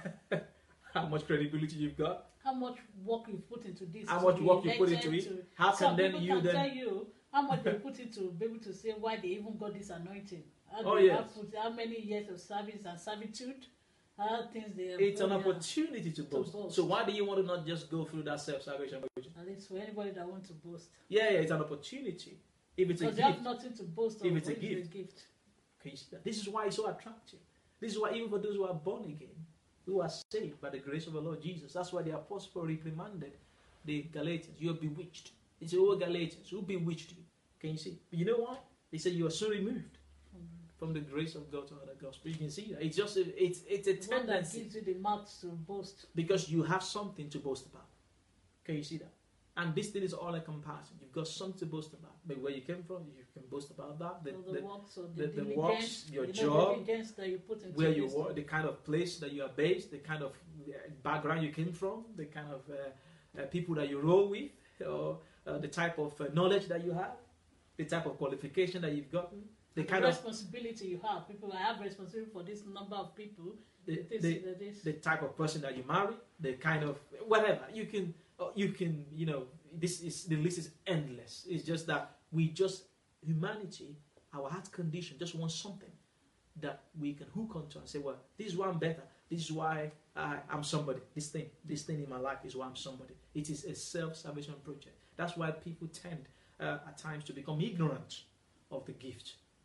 How much credibility you've got? How much work you put into this? How to much be work you put into elected it? to- How Some can then people you can then? tell you how much they put into be able to say why they even got this anointing. How Oh, they yes. have put, how many years of service and servitude. How things they have It's an put, yeah. opportunity to boast. boast. So why do you want to not just go through that self-salvation? At least for anybody that wants to boast. Yeah, yeah, it's an opportunity. If it's a Because they gift, have nothing to boast If of. it's a What is gift. the gift? can you see that? This is why it's so attractive. This is why even for those who are born again, who are saved by the grace of the Lord Jesus, that's why the apostle Paul reprimanded the Galatians. You are bewitched. He said, "Oh Galatians, who bewitched you?" Can you see? But you know why? They said you are so removed from the grace of God to other gospel. You can see that. It's just a, it's it's a One that tendency gives you the mouth to boast. because you have something to boast about. Can you see that? And this thing is all encompassing. You've got something to boast about. Maybe where you came from, you can boast about that. The, So the, the- works or the- the, the diligence, works, your you know, job, the diligence that you put into where you this work, thing. the kind of place that you are based, the kind of uh, background you came from, the kind of uh, uh, people that you roll with, or uh, the type of uh, knowledge that you have, the type of qualification that you've gotten, the And kind the of responsibility you have. People I have responsibility for this number of people. the, This, the, the, this. the type of person that you marry, the kind of whatever you can, uh, you can, you know, this is the list is endless. It's just that we just humanity, our heart condition, just wants something that we can hook onto and say, well, this is why I'm better. This is why I, I'm somebody. This thing, this thing in my life is why I'm somebody. It is a self-salvation project. That's why people tend uh, at times to become ignorant of the gift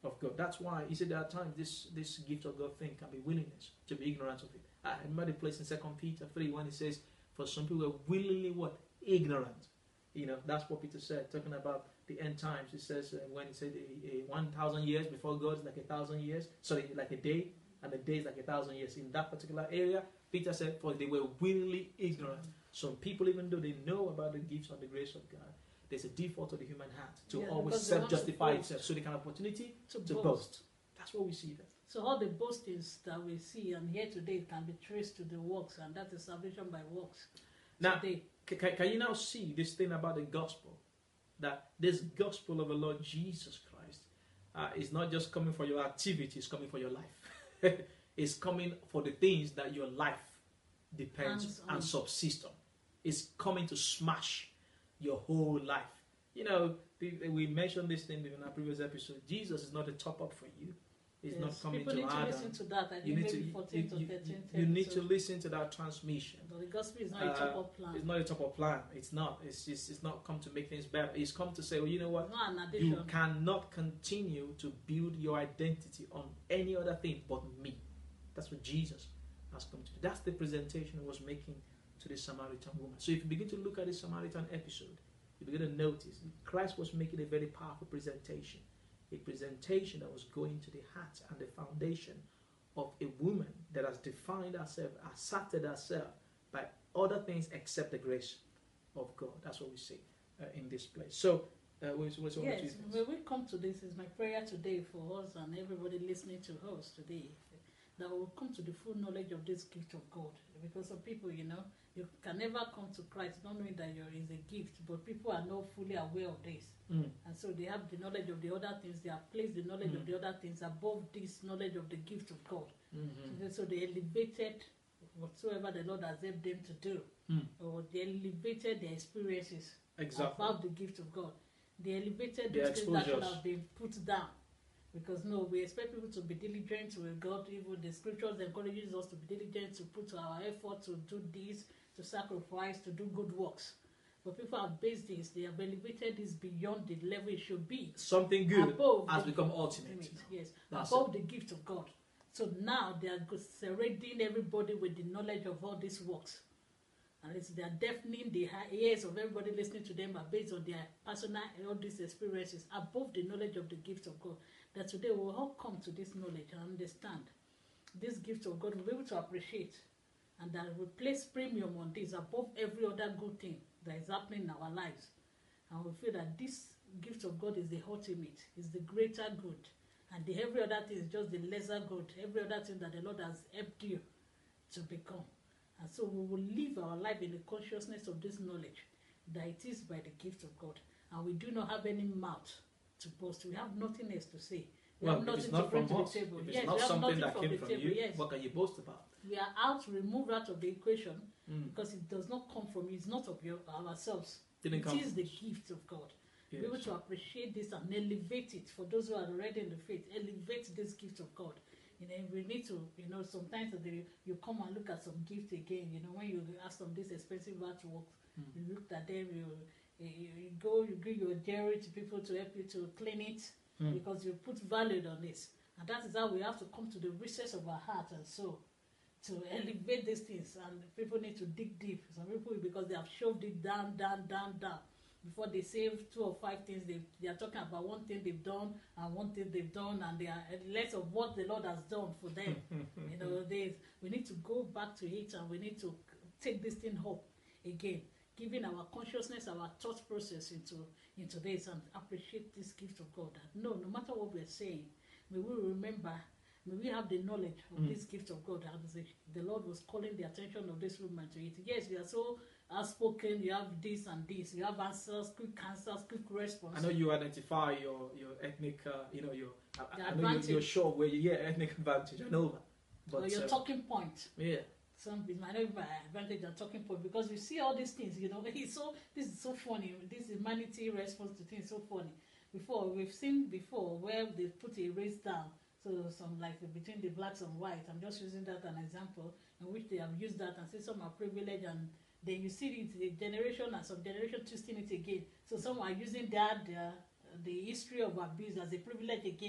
of God. That's why you see there are times this this gift of God thing can be willingness to be ignorant of it. I remember the place in Second Peter three when it says, "For some people are willingly what ignorant." You know, that's what Peter said, talking about the end times. It says uh, when it said uh, uh, one thousand years before God is like a thousand years. Sorry, like a day, and a day is like a thousand years. In that particular area, Peter said, "For they were willingly ignorant." Some people, even though they know about the gifts of the grace of God, there's a default of the human heart to Yeah, always because they want to self-justify boast. itself, so they can have opportunity To, to boast. boast. That's what we see there. So all the boastings that we see and here today can be traced to the works, and that is salvation by works. Now, Today. Can, can you now see this thing about the gospel? That this gospel of the Lord Jesus Christ uh, is not just coming for your activity, it's coming for your life. It's coming for the things that your life depends Hands on. and subsists on. It's coming to smash your whole life. You know, the, we mentioned this thing in our previous episode. Jesus is not a top up for you. He's Yes, not coming people to need to add listen on. to that. I You think need to maybe you, fourteenth you, or you, thirteenth you need to episode. listen to that transmission. But the gospel is not Uh, a top-up plan. It's not a top of plan. It's not. It's just. It's not come to make things better. It's come to say, well, you know what? It's not an You addition. cannot continue to build your identity on any other thing but me. That's what Jesus has come to do. That's the presentation he was making to the Samaritan woman. So if you begin to look at the Samaritan episode, you begin to notice Christ was making a very powerful presentation. A presentation that was going to the heart and the foundation of a woman that has defined herself, asserted herself by other things except the grace of God. That's what we see uh, in this place. So, uh, what's, what's one or two Yes, things? when we come to this, is my prayer today for us and everybody listening to us today, that we'll come to the full knowledge of this gift of God. Because some people, you know, you can never come to Christ not knowing that there is a gift, but people are not fully aware of this. Mm. And so they have the knowledge of the other things, they have placed the knowledge Mm. of the other things above this knowledge of the gift of God. Mm-hmm. So they elevated whatsoever the Lord has helped them to do, Mm. or they elevated their experiences Exactly. above the gift of God. They elevated Their those things that should exposures. have been put down. Because no, we expect people to be diligent with God. Even the scriptures encourages us to be diligent, to put our effort to do this, to sacrifice, to do good works. But people have based this, they have elevated this beyond the level it should be. Something good Above has the- become ultimate. Yes, That's above the gift of God. So now they are go- surrounding everybody with the knowledge of all these works. And it's, they are deafening the hi- ears of everybody listening to them are based on their personal all these experiences above the knowledge of the gift of God. That today we will all come to this knowledge and understand this gift of God. We'll be able to appreciate, and that we place premium on this above every other good thing that is happening in our lives. And we feel that this gift of God is the ultimate, is the greater good. And the every other thing is just the lesser good, every other thing that the Lord has helped you to become. And so we will live our life in the consciousness of this knowledge, that it is by the gift of God. And we do not have any mouth to boast. We have nothing else to say. We Well, have if nothing it's to not bring from to us, the table. if it's Yes, not we have something nothing that from came the from table. you, Yes. what can you boast about? We are out, removed out of the equation, Mm. because it does not come from you. It's not of your, ourselves. Didn't It come is from the us. gift of God. Yes. Be able to appreciate this and elevate it. For those who are already in the faith, elevate this gift of God. You know, we need to, you know, sometimes the, you come and look at some gifts again. You know, when you ask some this expensive artwork, Mm. you look at them, you, you you go, you give your jewelry to people to help you to clean it, Mm. because you put value on this. And that is how we have to come to the recess of our heart and soul to elevate these things. And people need to dig deep. Some people, because they have shoved it down, down, down, down. Before they say two or five things, they, they are talking about one thing they've done and one thing they've done, and they are less of what the Lord has done for them. You know, they, we need to go back to it, and we need to take this thing up again, giving our consciousness, our thought process into into this, and appreciate this gift of God. That no, no matter what we're saying, may we remember, may we have the knowledge of Mm. this gift of God. And the, the Lord was calling the attention of this woman to it. Yes, we are so outspoken, you have this and this, you have answers, quick answers, quick response. I know you identify your your ethnic, uh, you know, your. I, The I know you're, advantage. you're sure where you get ethnic advantage. I know that. But or your uh, talking point. yeah, Some it might not be by advantage and talking point, because you see all these things, you know, it's so this is so funny. This humanity response to things is so funny. Before we've seen before where they put a race down, so some like between the blacks and white. I'm just using that as an example, in which they have used that and say some are privileged, and then you see it the generation and some generation twisting it again. So some are using that the, the history of abuse as a privilege again,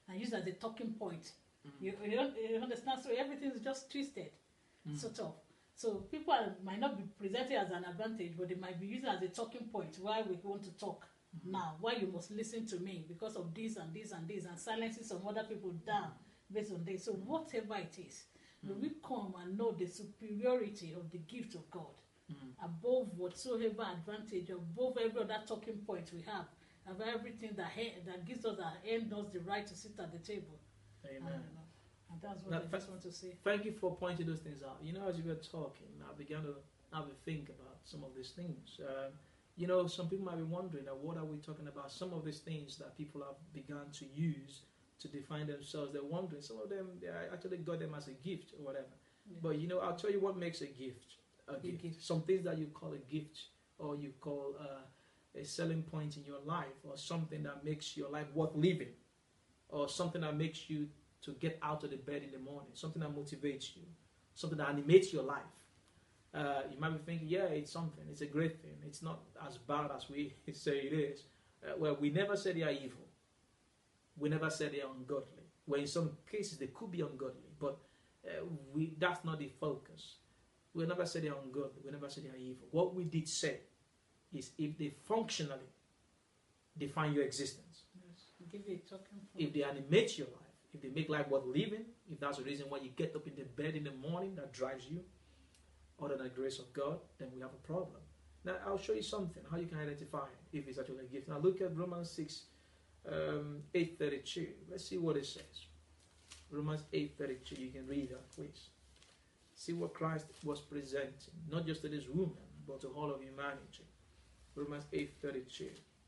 and used as a talking point. Mm. You, you, don't, you understand? So everything is just twisted, Mm. sort of. So people are, might not be presented as an advantage, but they might be used as a talking point. Why we want to talk Mm. now? Why you must listen to me because of this and this and this, and silencing some other people down based on this. So whatever it is, when we come and know the superiority of the gift of God Mm. above whatsoever advantage, above every other talking point we have, above everything that he- that gives us that earns us the right to sit at the table. Amen. I don't know. And that's what Now, I just want to say. Thank you for pointing those things out. You know, as you were talking, I began to have a think about some of these things. Um, you know, some people might be wondering, uh, what are we talking about? Some of these things that people have begun to use to define themselves, they're wondering. Some of them, they actually got them as a gift or whatever. Yeah. But, you know, I'll tell you what makes a gift a A gift. gift. Some things that you call a gift or you call uh, a selling point in your life or something that makes your life worth living or something that makes you to get out of the bed in the morning, something that motivates you, something that animates your life. Uh, you might be thinking, yeah, it's something, it's a great thing. It's not as bad as we say it is. Uh, well, we never say they are evil. We never say they are ungodly. Well, in some cases, they could be ungodly, but uh, we, that's not the focus. We never say they are ungodly. We never say they are evil. What we did say is if they functionally define your existence, Yes. Give you a talking point. if they animate your life, if they make life worth living, if that's the reason why you get up in the bed in the morning that drives you, other than the grace of God, then we have a problem. Now, I'll show you something, how you can identify it, if it's actually a gift. Now, look at Romans six, um, eight thirty-two. Let's see what it says. Romans eight thirty-two, you can read that, please. See what Christ was presenting, not just to this woman, but to all of humanity. Romans eight thirty-two.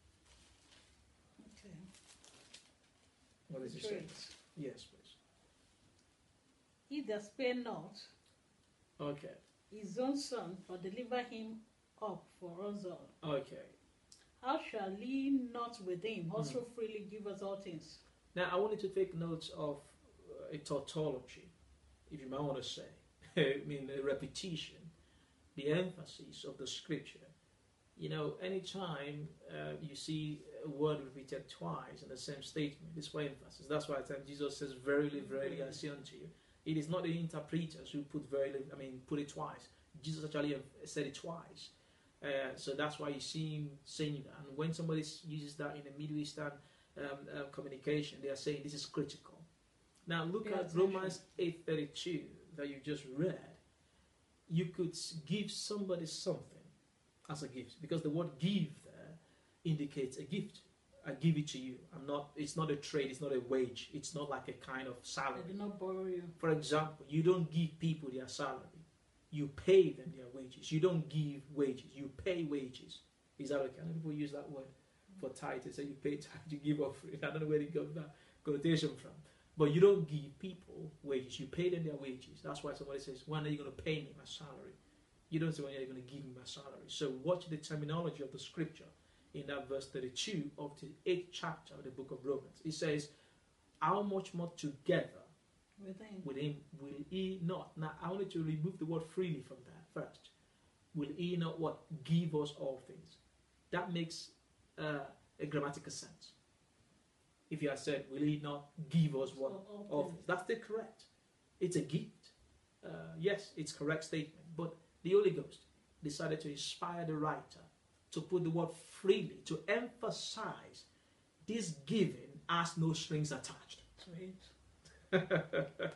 Okay. What does it say? Straight. Yes, please. He that spare not Okay. his own son, but deliver him up for us all, Okay. how shall he not with him also freely give us all things? Now, I wanted to take notes of uh, a tautology, if you might want to say. I mean, a repetition, the emphasis of the scripture. You know, anytime uh, you see a word repeated twice in the same statement, it's for emphasis. That's why at times Jesus says, verily, verily, I say unto you. It is not the interpreters who put verily, I mean, put it twice. Jesus actually said it twice. Uh, so that's why you see him saying that. And when somebody uses that in a Middle Eastern um, uh, communication, they are saying this is critical. Now look Pay at attention. Romans eight thirty-two that you just read. You could give somebody something as a gift, because the word give there indicates a gift. I give it to you. I'm not. It's not a trade. It's not a wage. It's not like a kind of salary. I do not borrow you. For example, you don't give people their salary. You pay them their wages. You don't give wages. You pay wages. Is that okay? I know people use that word for tithe. They say you pay tithe, you give offering. I don't know where they got that connotation from. But you don't give people wages. You pay them their wages. That's why somebody says, when are you going to pay me my salary? You don't say, when are you going to give me my salary? So watch the terminology of the scripture in that verse thirty-two of the eighth chapter of the book of Romans. It says, how much more together With him. with him will he not? Now, I wanted to remove the word freely from that first. Will he not what? Give us all things. That makes uh, a grammatical sense. If you had said, will he not give us what? All All things. things. That's the correct. It's a gift. Uh, yes, it's correct statement. But the Holy Ghost decided to inspire the writer to put the word freely, to emphasize this giving has no strings attached. To it.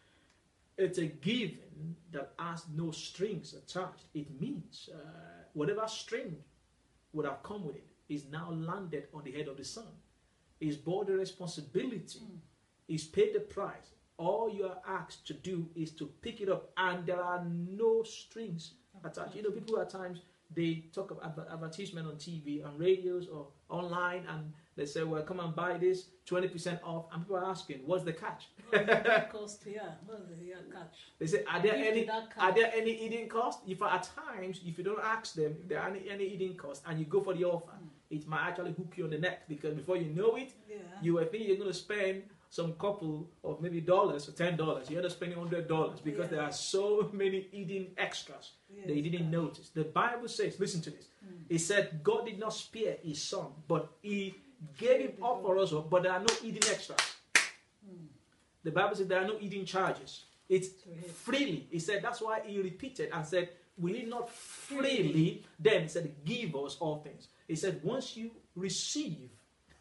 It's a giving that has no strings attached. It means uh, whatever string would have come with it is now landed on the head of the son. He's bore the responsibility. Mm. He's paid the price. All you are asked to do is to pick it up, and there are no strings attached. You know, people at times, they talk about advertisement on T V, on radios, or online, and they say, well, come and buy this, twenty percent off. And people are asking, what's the catch? What does that cost? Yeah. What does the yeah, catch? They say, are there Give any that are catch. there any hidden costs? If at times, if you don't ask them if there are any, any hidden costs, and you go for the offer, Mm. it might actually hook you on the neck, because before you know it, Yeah. you will think you're going to spend some couple of maybe dollars or ten dollars. You end up spending hundred dollars because Yeah. there are so many hidden extras Yes, that you didn't yeah. notice. The Bible says, listen to this. Mm. It said God did not spare his son, but he gave him up for us all, but there are no hidden extras. The Bible says there are no hidden charges. It's freely. He said, that's why he repeated and said, will he not freely? Then he said, give us all things. He said, once you receive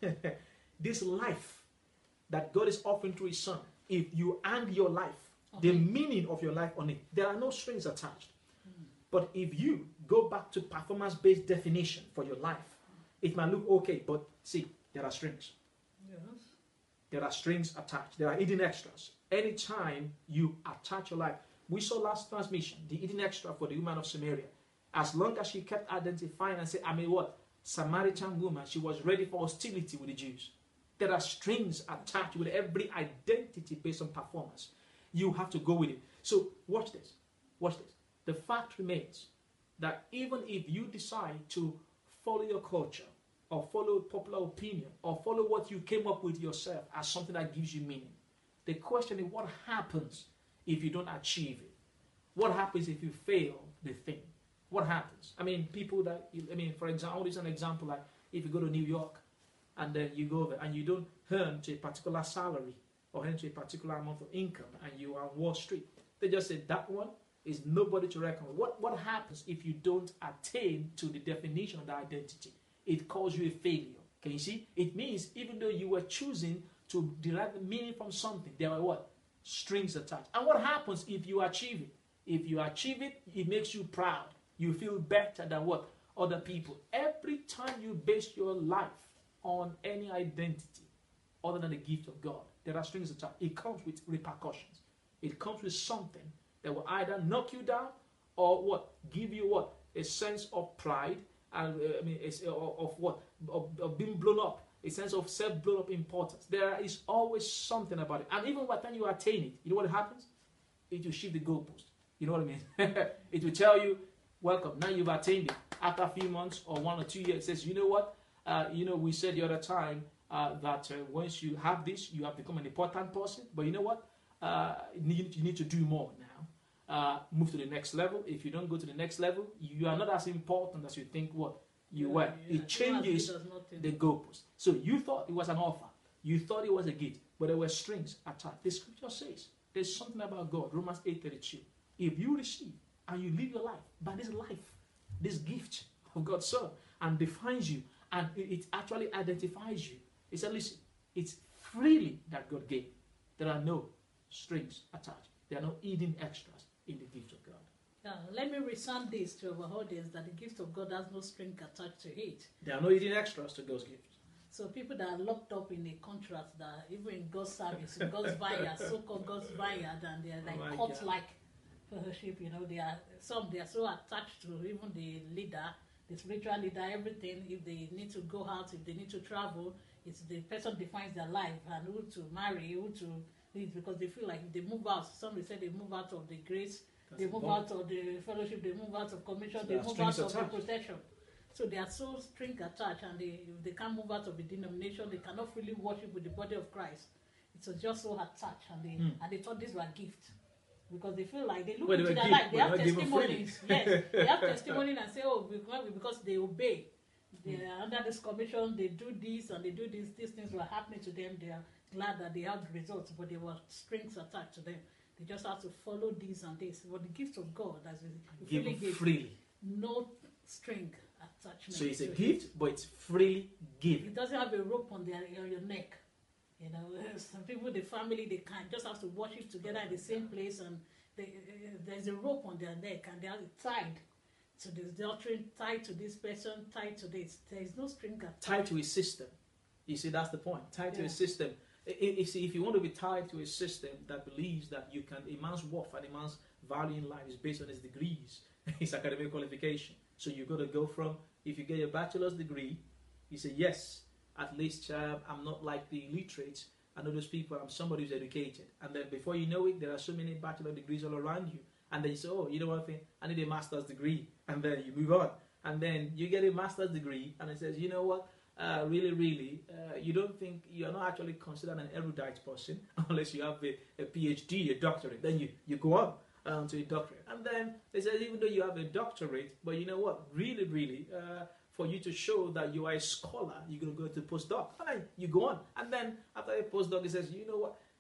this life that God is offering through his son, if you hang your life, okay, the meaning of your life on it, there are no strings attached. Mm. But if you go back to performance-based definition for your life, it might look okay, but see, there are strings. Yes. There are strings attached. There are hidden extras. Anytime you attach your life, we saw last transmission, the hidden extra for the woman of Samaria. As long as she kept identifying and saying, I mean what? Samaritan woman, she was ready for hostility with the Jews. There are strings attached with every identity based on performance. You have to go with it. So watch this. Watch this. The fact remains that even if you decide to follow your culture or follow popular opinion or follow what you came up with yourself as something that gives you meaning, the question is, what happens if you don't achieve it? What happens if you fail the thing? What happens? I mean, people that, I mean, for example, this is an example like if you go to New York and then you go there and you don't earn to a particular salary or earn to a particular amount of income and you are on Wall Street, they just say that one is nobody to reckon with. What, what happens if you don't attain to the definition of that identity? It calls you a failure. Can you see? It means even though you were choosing to derive the meaning from something, there are what? Strings attached. And what happens if you achieve it? If you achieve it, it makes you proud. You feel better than what? Other people. Every time you base your life on any identity other than the gift of God, there are strings attached. It comes with repercussions. It comes with something that will either knock you down or what? Give you what? A sense of pride and uh, I mean, it's, uh, of what? Of, of being blown up. A sense of self-blown up importance. There is always something about it. And even by the time you attain it, you know what happens? It will shift the goalpost. You know what I mean? It will tell you, welcome, now you've attained it. After a few months or one or two years, it says, you know what? Uh, you know, we said the other time uh, that uh, once you have this, you have become an important person. But you know what? Uh, you, need, you need to do more now. Uh, move to the next level. If you don't go to the next level, you are not as important as you think what you yeah, were. Yeah. It changes the goalpost. So you thought it was an offer. You thought it was a gift. But there were strings attached. The scripture says there's something about God. Romans eight thirty-two. If you receive and you live your life by this life, this gift of God's Son, and defines you, and it actually identifies you. He said, listen, it's freely that God gave. There are no strings attached. There are no hidden extras in the gift of God. Uh, let me resound this to our audience that the gift of God has no string attached to it. There are no hidden extras to God's gift. So people that are locked up in a contract that even in God's service, in God's vineyard, so-called God's vineyard, and they're like oh caught like fellowship, you know, they are some they are so attached to even the leader, the spiritual leader, everything. If they need to go out, if they need to travel, it's the person defines their life and who to marry, who to lead, because they feel like if they move out, somebody said they move out of the grace, That's they move bomb. out of the fellowship, they move out of commission, so they move out attached. of the protection. So they are so string attached, and they if they can't move out of the denomination, they cannot really worship with the body of Christ. It's just so attached, and they mm. and they thought these were gifts. Because they feel like they look well, into their life, they have testimonies. Yes, they have testimonies and say, oh, because they obey. They are under this commission, they do this and they do this, these things were happening to them. They are glad that they have the results, but there were strings attached to them. They just have to follow this and this. But the gift of God, as we given freely, freely, no string attachment. So it's a gift, it. but it's freely given. It doesn't have a rope on, their, on your neck. You know, some people, the family, they can't just have to worship together in the same place, and they, uh, there's a rope on their neck, and they are tied to this doctrine, tied to this person, tied to this. There is no string attached. Tied to a system. You see, that's the point. Tied yeah. to a system. You see, if you want to be tied to a system that believes that you can, a man's worth and a man's value in life is based on his degrees, his academic qualification. So you've got to go from, if you get your bachelor's degree, you say, yes, at least uh, I'm not like the illiterates. I know those people, I'm somebody who's educated. And then before you know it, there are so many bachelor degrees all around you. And then you say, oh, you know what thing? I need a master's degree. And then you move on. And then you get a master's degree, and it says, you know what? Uh, really, really, uh, you don't think, you're not actually considered an erudite person unless you have a, a PhD, a doctorate. Then you, you go on um, to a doctorate. And then they say, even though you have a doctorate, but you know what? Really, really, uh, for you to show that you are a scholar, you're going to go to postdoc. Fine, you go on. And then after a postdoc, it says, you know what?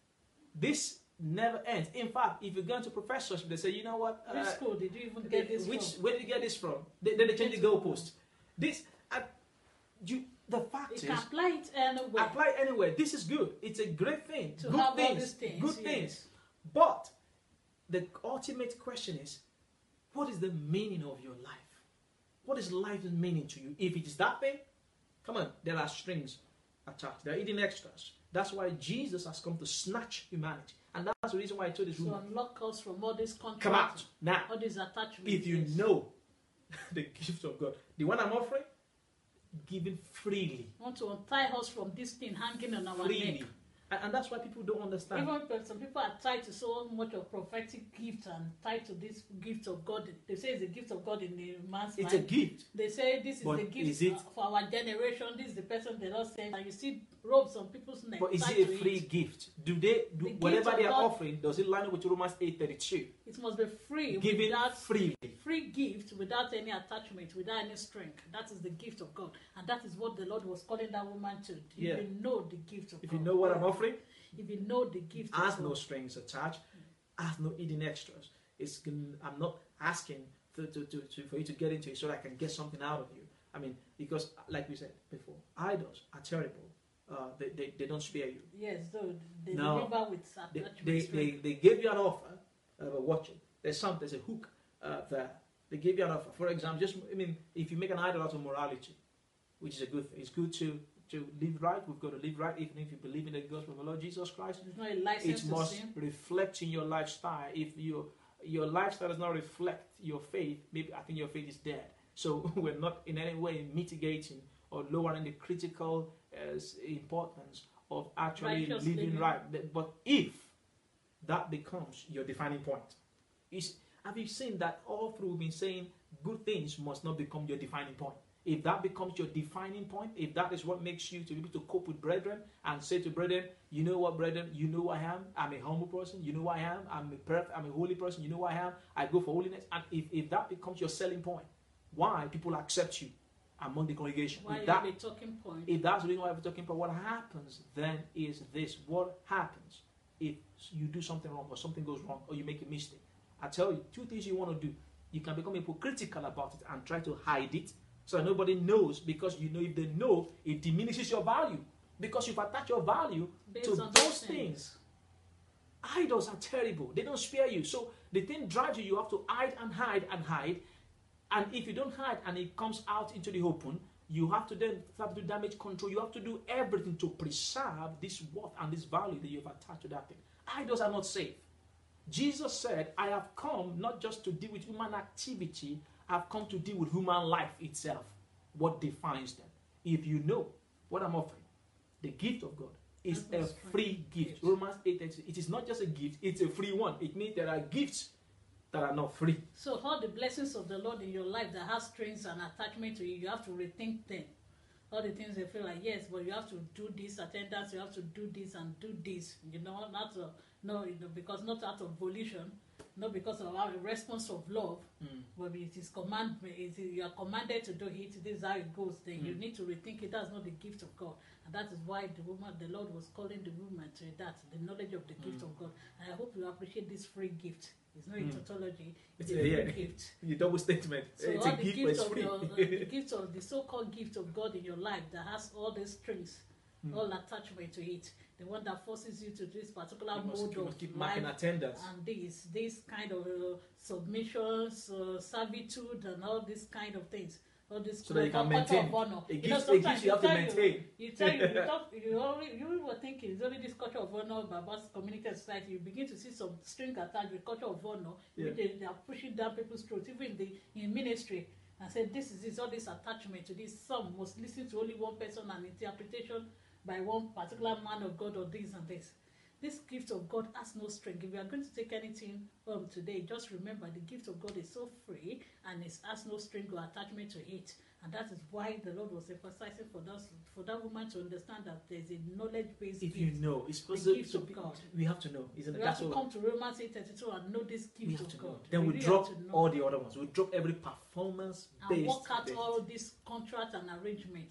This never ends. In fact, if you go into professors, they say, you know what? Which Uh, school did you even get this which, from? Where did you get this from? Then they, they change the goalpost. This, uh, you, the fact You is, can apply it anywhere. apply anywhere. This is good. It's a great thing. To good have all things. these things, Good yes. things. But the ultimate question is, what is the meaning of your life? What is life's meaning to you? If it is that thing, come on, there are strings attached. There are hidden extras. That's why Jesus has come to snatch humanity. And that's the reason why I told this to woman, unlock us from all these contracts, come out now. all these attachments. If you yes. know the gift of God, the one I'm offering, given freely. want to untie us from this thing hanging on our Freely. neck. And, and that's why people don't understand. Even if some people are tied to so much of prophetic gift and tied to this gift of God. They say it's a gift of God in the man's It's mind. a gift. They say this is But the gift is it- uh, for our generation. This is the person the Lord sent. And you see robes on people's neck. But is tied it a to free gift? Do they do The gift whatever of they are God- offering? Does it line up with Romans eight thirty two? It must be free, Given without freely. free gift, without any attachment, without any strength. That is the gift of God, and that is what the Lord was calling that woman to. If Yeah. you know the gift of If God, you know what I'm offering, if you know the gift has of no God, strings attached, has no hidden extras. It's gon- I'm not asking to, to, to, to, for you to get into it so that I can get something out of you. I mean, because like we said before, idols are terrible. Uh, they, they, they don't spare you. yes, so they No. deliver with They, attachment. they, they, they give you an offer, uh, but watch it. There's some, there's a hook uh, there. They give you an offer. For example, just, I mean, if you make an idol out of morality, which is a good thing, it's good to, to live right. We've got to live right, even if you believe in the gospel of the Lord Jesus Christ. It's not a license It to must sin. reflect in your lifestyle. If your your lifestyle does not reflect your faith, maybe I think your faith is dead. So we're not in any way mitigating or lowering the critical uh, importance of actually Righteous living living. right. But if that becomes your defining point, is have you seen that all through we've been saying good things must not become your defining point? If that becomes your defining point, if that is what makes you to be able to cope with brethren and say to brethren, you know what, brethren, you know who I am, I'm a humble person, you know who I am, I'm a perfect, I'm a holy person, you know who I am, I go for holiness. And if, if that becomes your selling point, why people accept you among the congregation? Why if you that, have a talking point? if that's the reason why we're talking about what happens, then is this. What happens if you do something wrong or something goes wrong or you make a mistake? I tell you, two things you want to do. You can become hypocritical about it and try to hide it so nobody knows, because you know if they know, it diminishes your value. Because you've attached your value Based to on those those things. things. Idols are terrible. They don't spare you. So the thing drives you, you have to hide and hide and hide. And if you don't hide and it comes out into the open, you have to then have to do damage control. You have to do everything to preserve this worth and this value that you've attached to that thing. Idols are not safe. Jesus said, I have come not just to deal with human activity, I've come to deal with human life itself. What defines them? If you know what I'm offering, the gift of God is a That's free gift. gift. Romans eight, it is not just a gift, it's a free one. It means there are gifts that are not free. So all the blessings of the Lord in your life that has strings and attachment to you, you have to rethink them. All the things they feel like, yes, but you have to do this attendance, you have to do this and do this, you know, not to, no, you know, because not out of volition, not because of our response of love, Mm. but it is commandment. It is, you are commanded to do it. This is how it goes. Then you Mm. need to rethink it. That's not the gift of God, and that is why the woman, the Lord was calling the woman to that, the knowledge of the gift Mm. of God. And I hope you appreciate this free gift. It's not Mm. a tautology. It's It's a a- free yeah. gift. The double statement. So it's all a the gift, but gift it's of free. your, uh, the gift of the so-called gift of God in your life that has all these strings, Mm. all attachment to it, the one that forces you to this particular You must, mode you of must keep life, marking attendance. and this this kind of uh, submissions, uh, servitude, and all these kind of things. All this So that you can culture maintain. of honor. It You gives, know, it sometimes gives you have to tell maintain. You tell you, you, talk, you, already, you were thinking it's only this culture of honor about community and society. You begin to see some string attached with culture of honor. Yeah. Which they, they are pushing down people's throats, even in the in ministry, and said this is this all this attachment to this. Some must listen to only one person and interpretation by one particular man of God or this and this. This gift of God has no strength. If you are going to take anything um, today, just remember the gift of God is so free and it has no string or attachment to it. And that is why the Lord was emphasizing for that, for that woman to understand that there is a knowledge-based If gift. you know, it's supposed The to, gift to of be, God. we have to know, isn't it? We have That's to all. come to Romans eight thirty-two and know this We gift have of to God. know. Then we really drop have to know. all the other ones. We drop every performance And based. work out all this contract and arrangement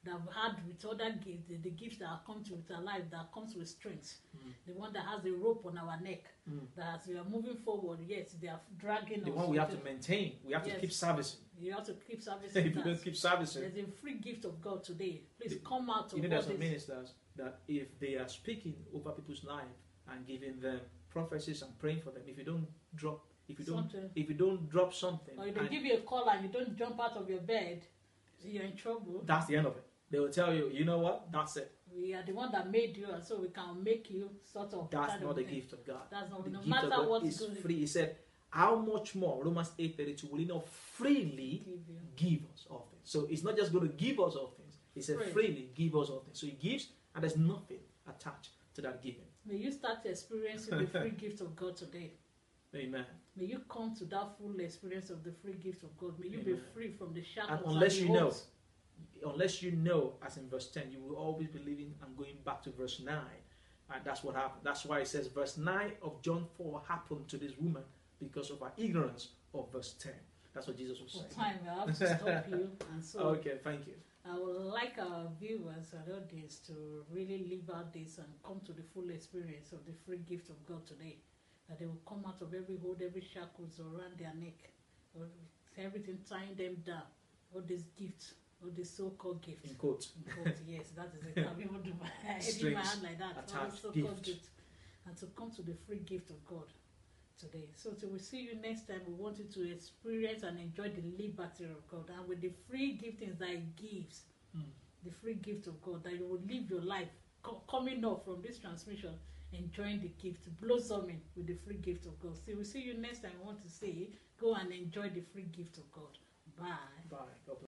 that have had with other gifts, the, the gifts that have come to with our life, that comes with strength. Mm. The one that has the rope on our neck, Mm. that as we are moving forward, yes, they are dragging The us. one we have with to it. maintain. We have Yes. to keep servicing. You have to keep If servicing you that. don't keep servicing, There's a free gift of God today. Please The- come out of you know, all there's some this. ministers that if they are speaking over people's life and giving them prophecies and praying for them, if you don't drop, if you don't, Something. if you don't drop something, Or if they and give you a call and you don't jump out of your bed, you're in trouble. that's the end of it. They will tell you, you know what? That's it. We are the one that made you, and so we can make you sort of. That's kind not of the thing. gift of God. That's not. The No gift matter of God what is good free. He said, "How much more?" Romans eight thirty two. Will He not freely give you. give us all things? So it's not just going to give us all things. He said, Free. "Freely give us all things." So He gives, and there's nothing attached to that giving. May you start experiencing the free gift of God today. Amen. May you come to that full experience of the free gift of God. May you be Amen. free from the shackles. And unless the you know, holds. unless you know, as in verse ten, you will always be living and going back to verse nine. And that's what happened. That's why it says verse nine of John four happened to this woman because of her ignorance of verse ten. That's what Jesus was For saying. time, I have to stop you. And so Okay, thank you. I would like our viewers and audience to really live out this and come to the full experience of the free gift of God today. That they will come out of every hold, every shackles around their neck, or everything tying them down. All these gifts, all these so-called gifts. In quote. In quote, yes, that is it. I'm able to buy any Strings man like that. All attached so-called gift. gifts. And to come to the free gift of God today. So till we see you next time, we want you to experience and enjoy the liberty of God. And with the free giftings that He gives, Mm. the free gift of God, that you will live your life co- coming up from this transmission, enjoying the gift, blossoming with the free gift of God. So we'll see you next time. I want to say, go and enjoy the free gift of God. Bye. Bye. God bless.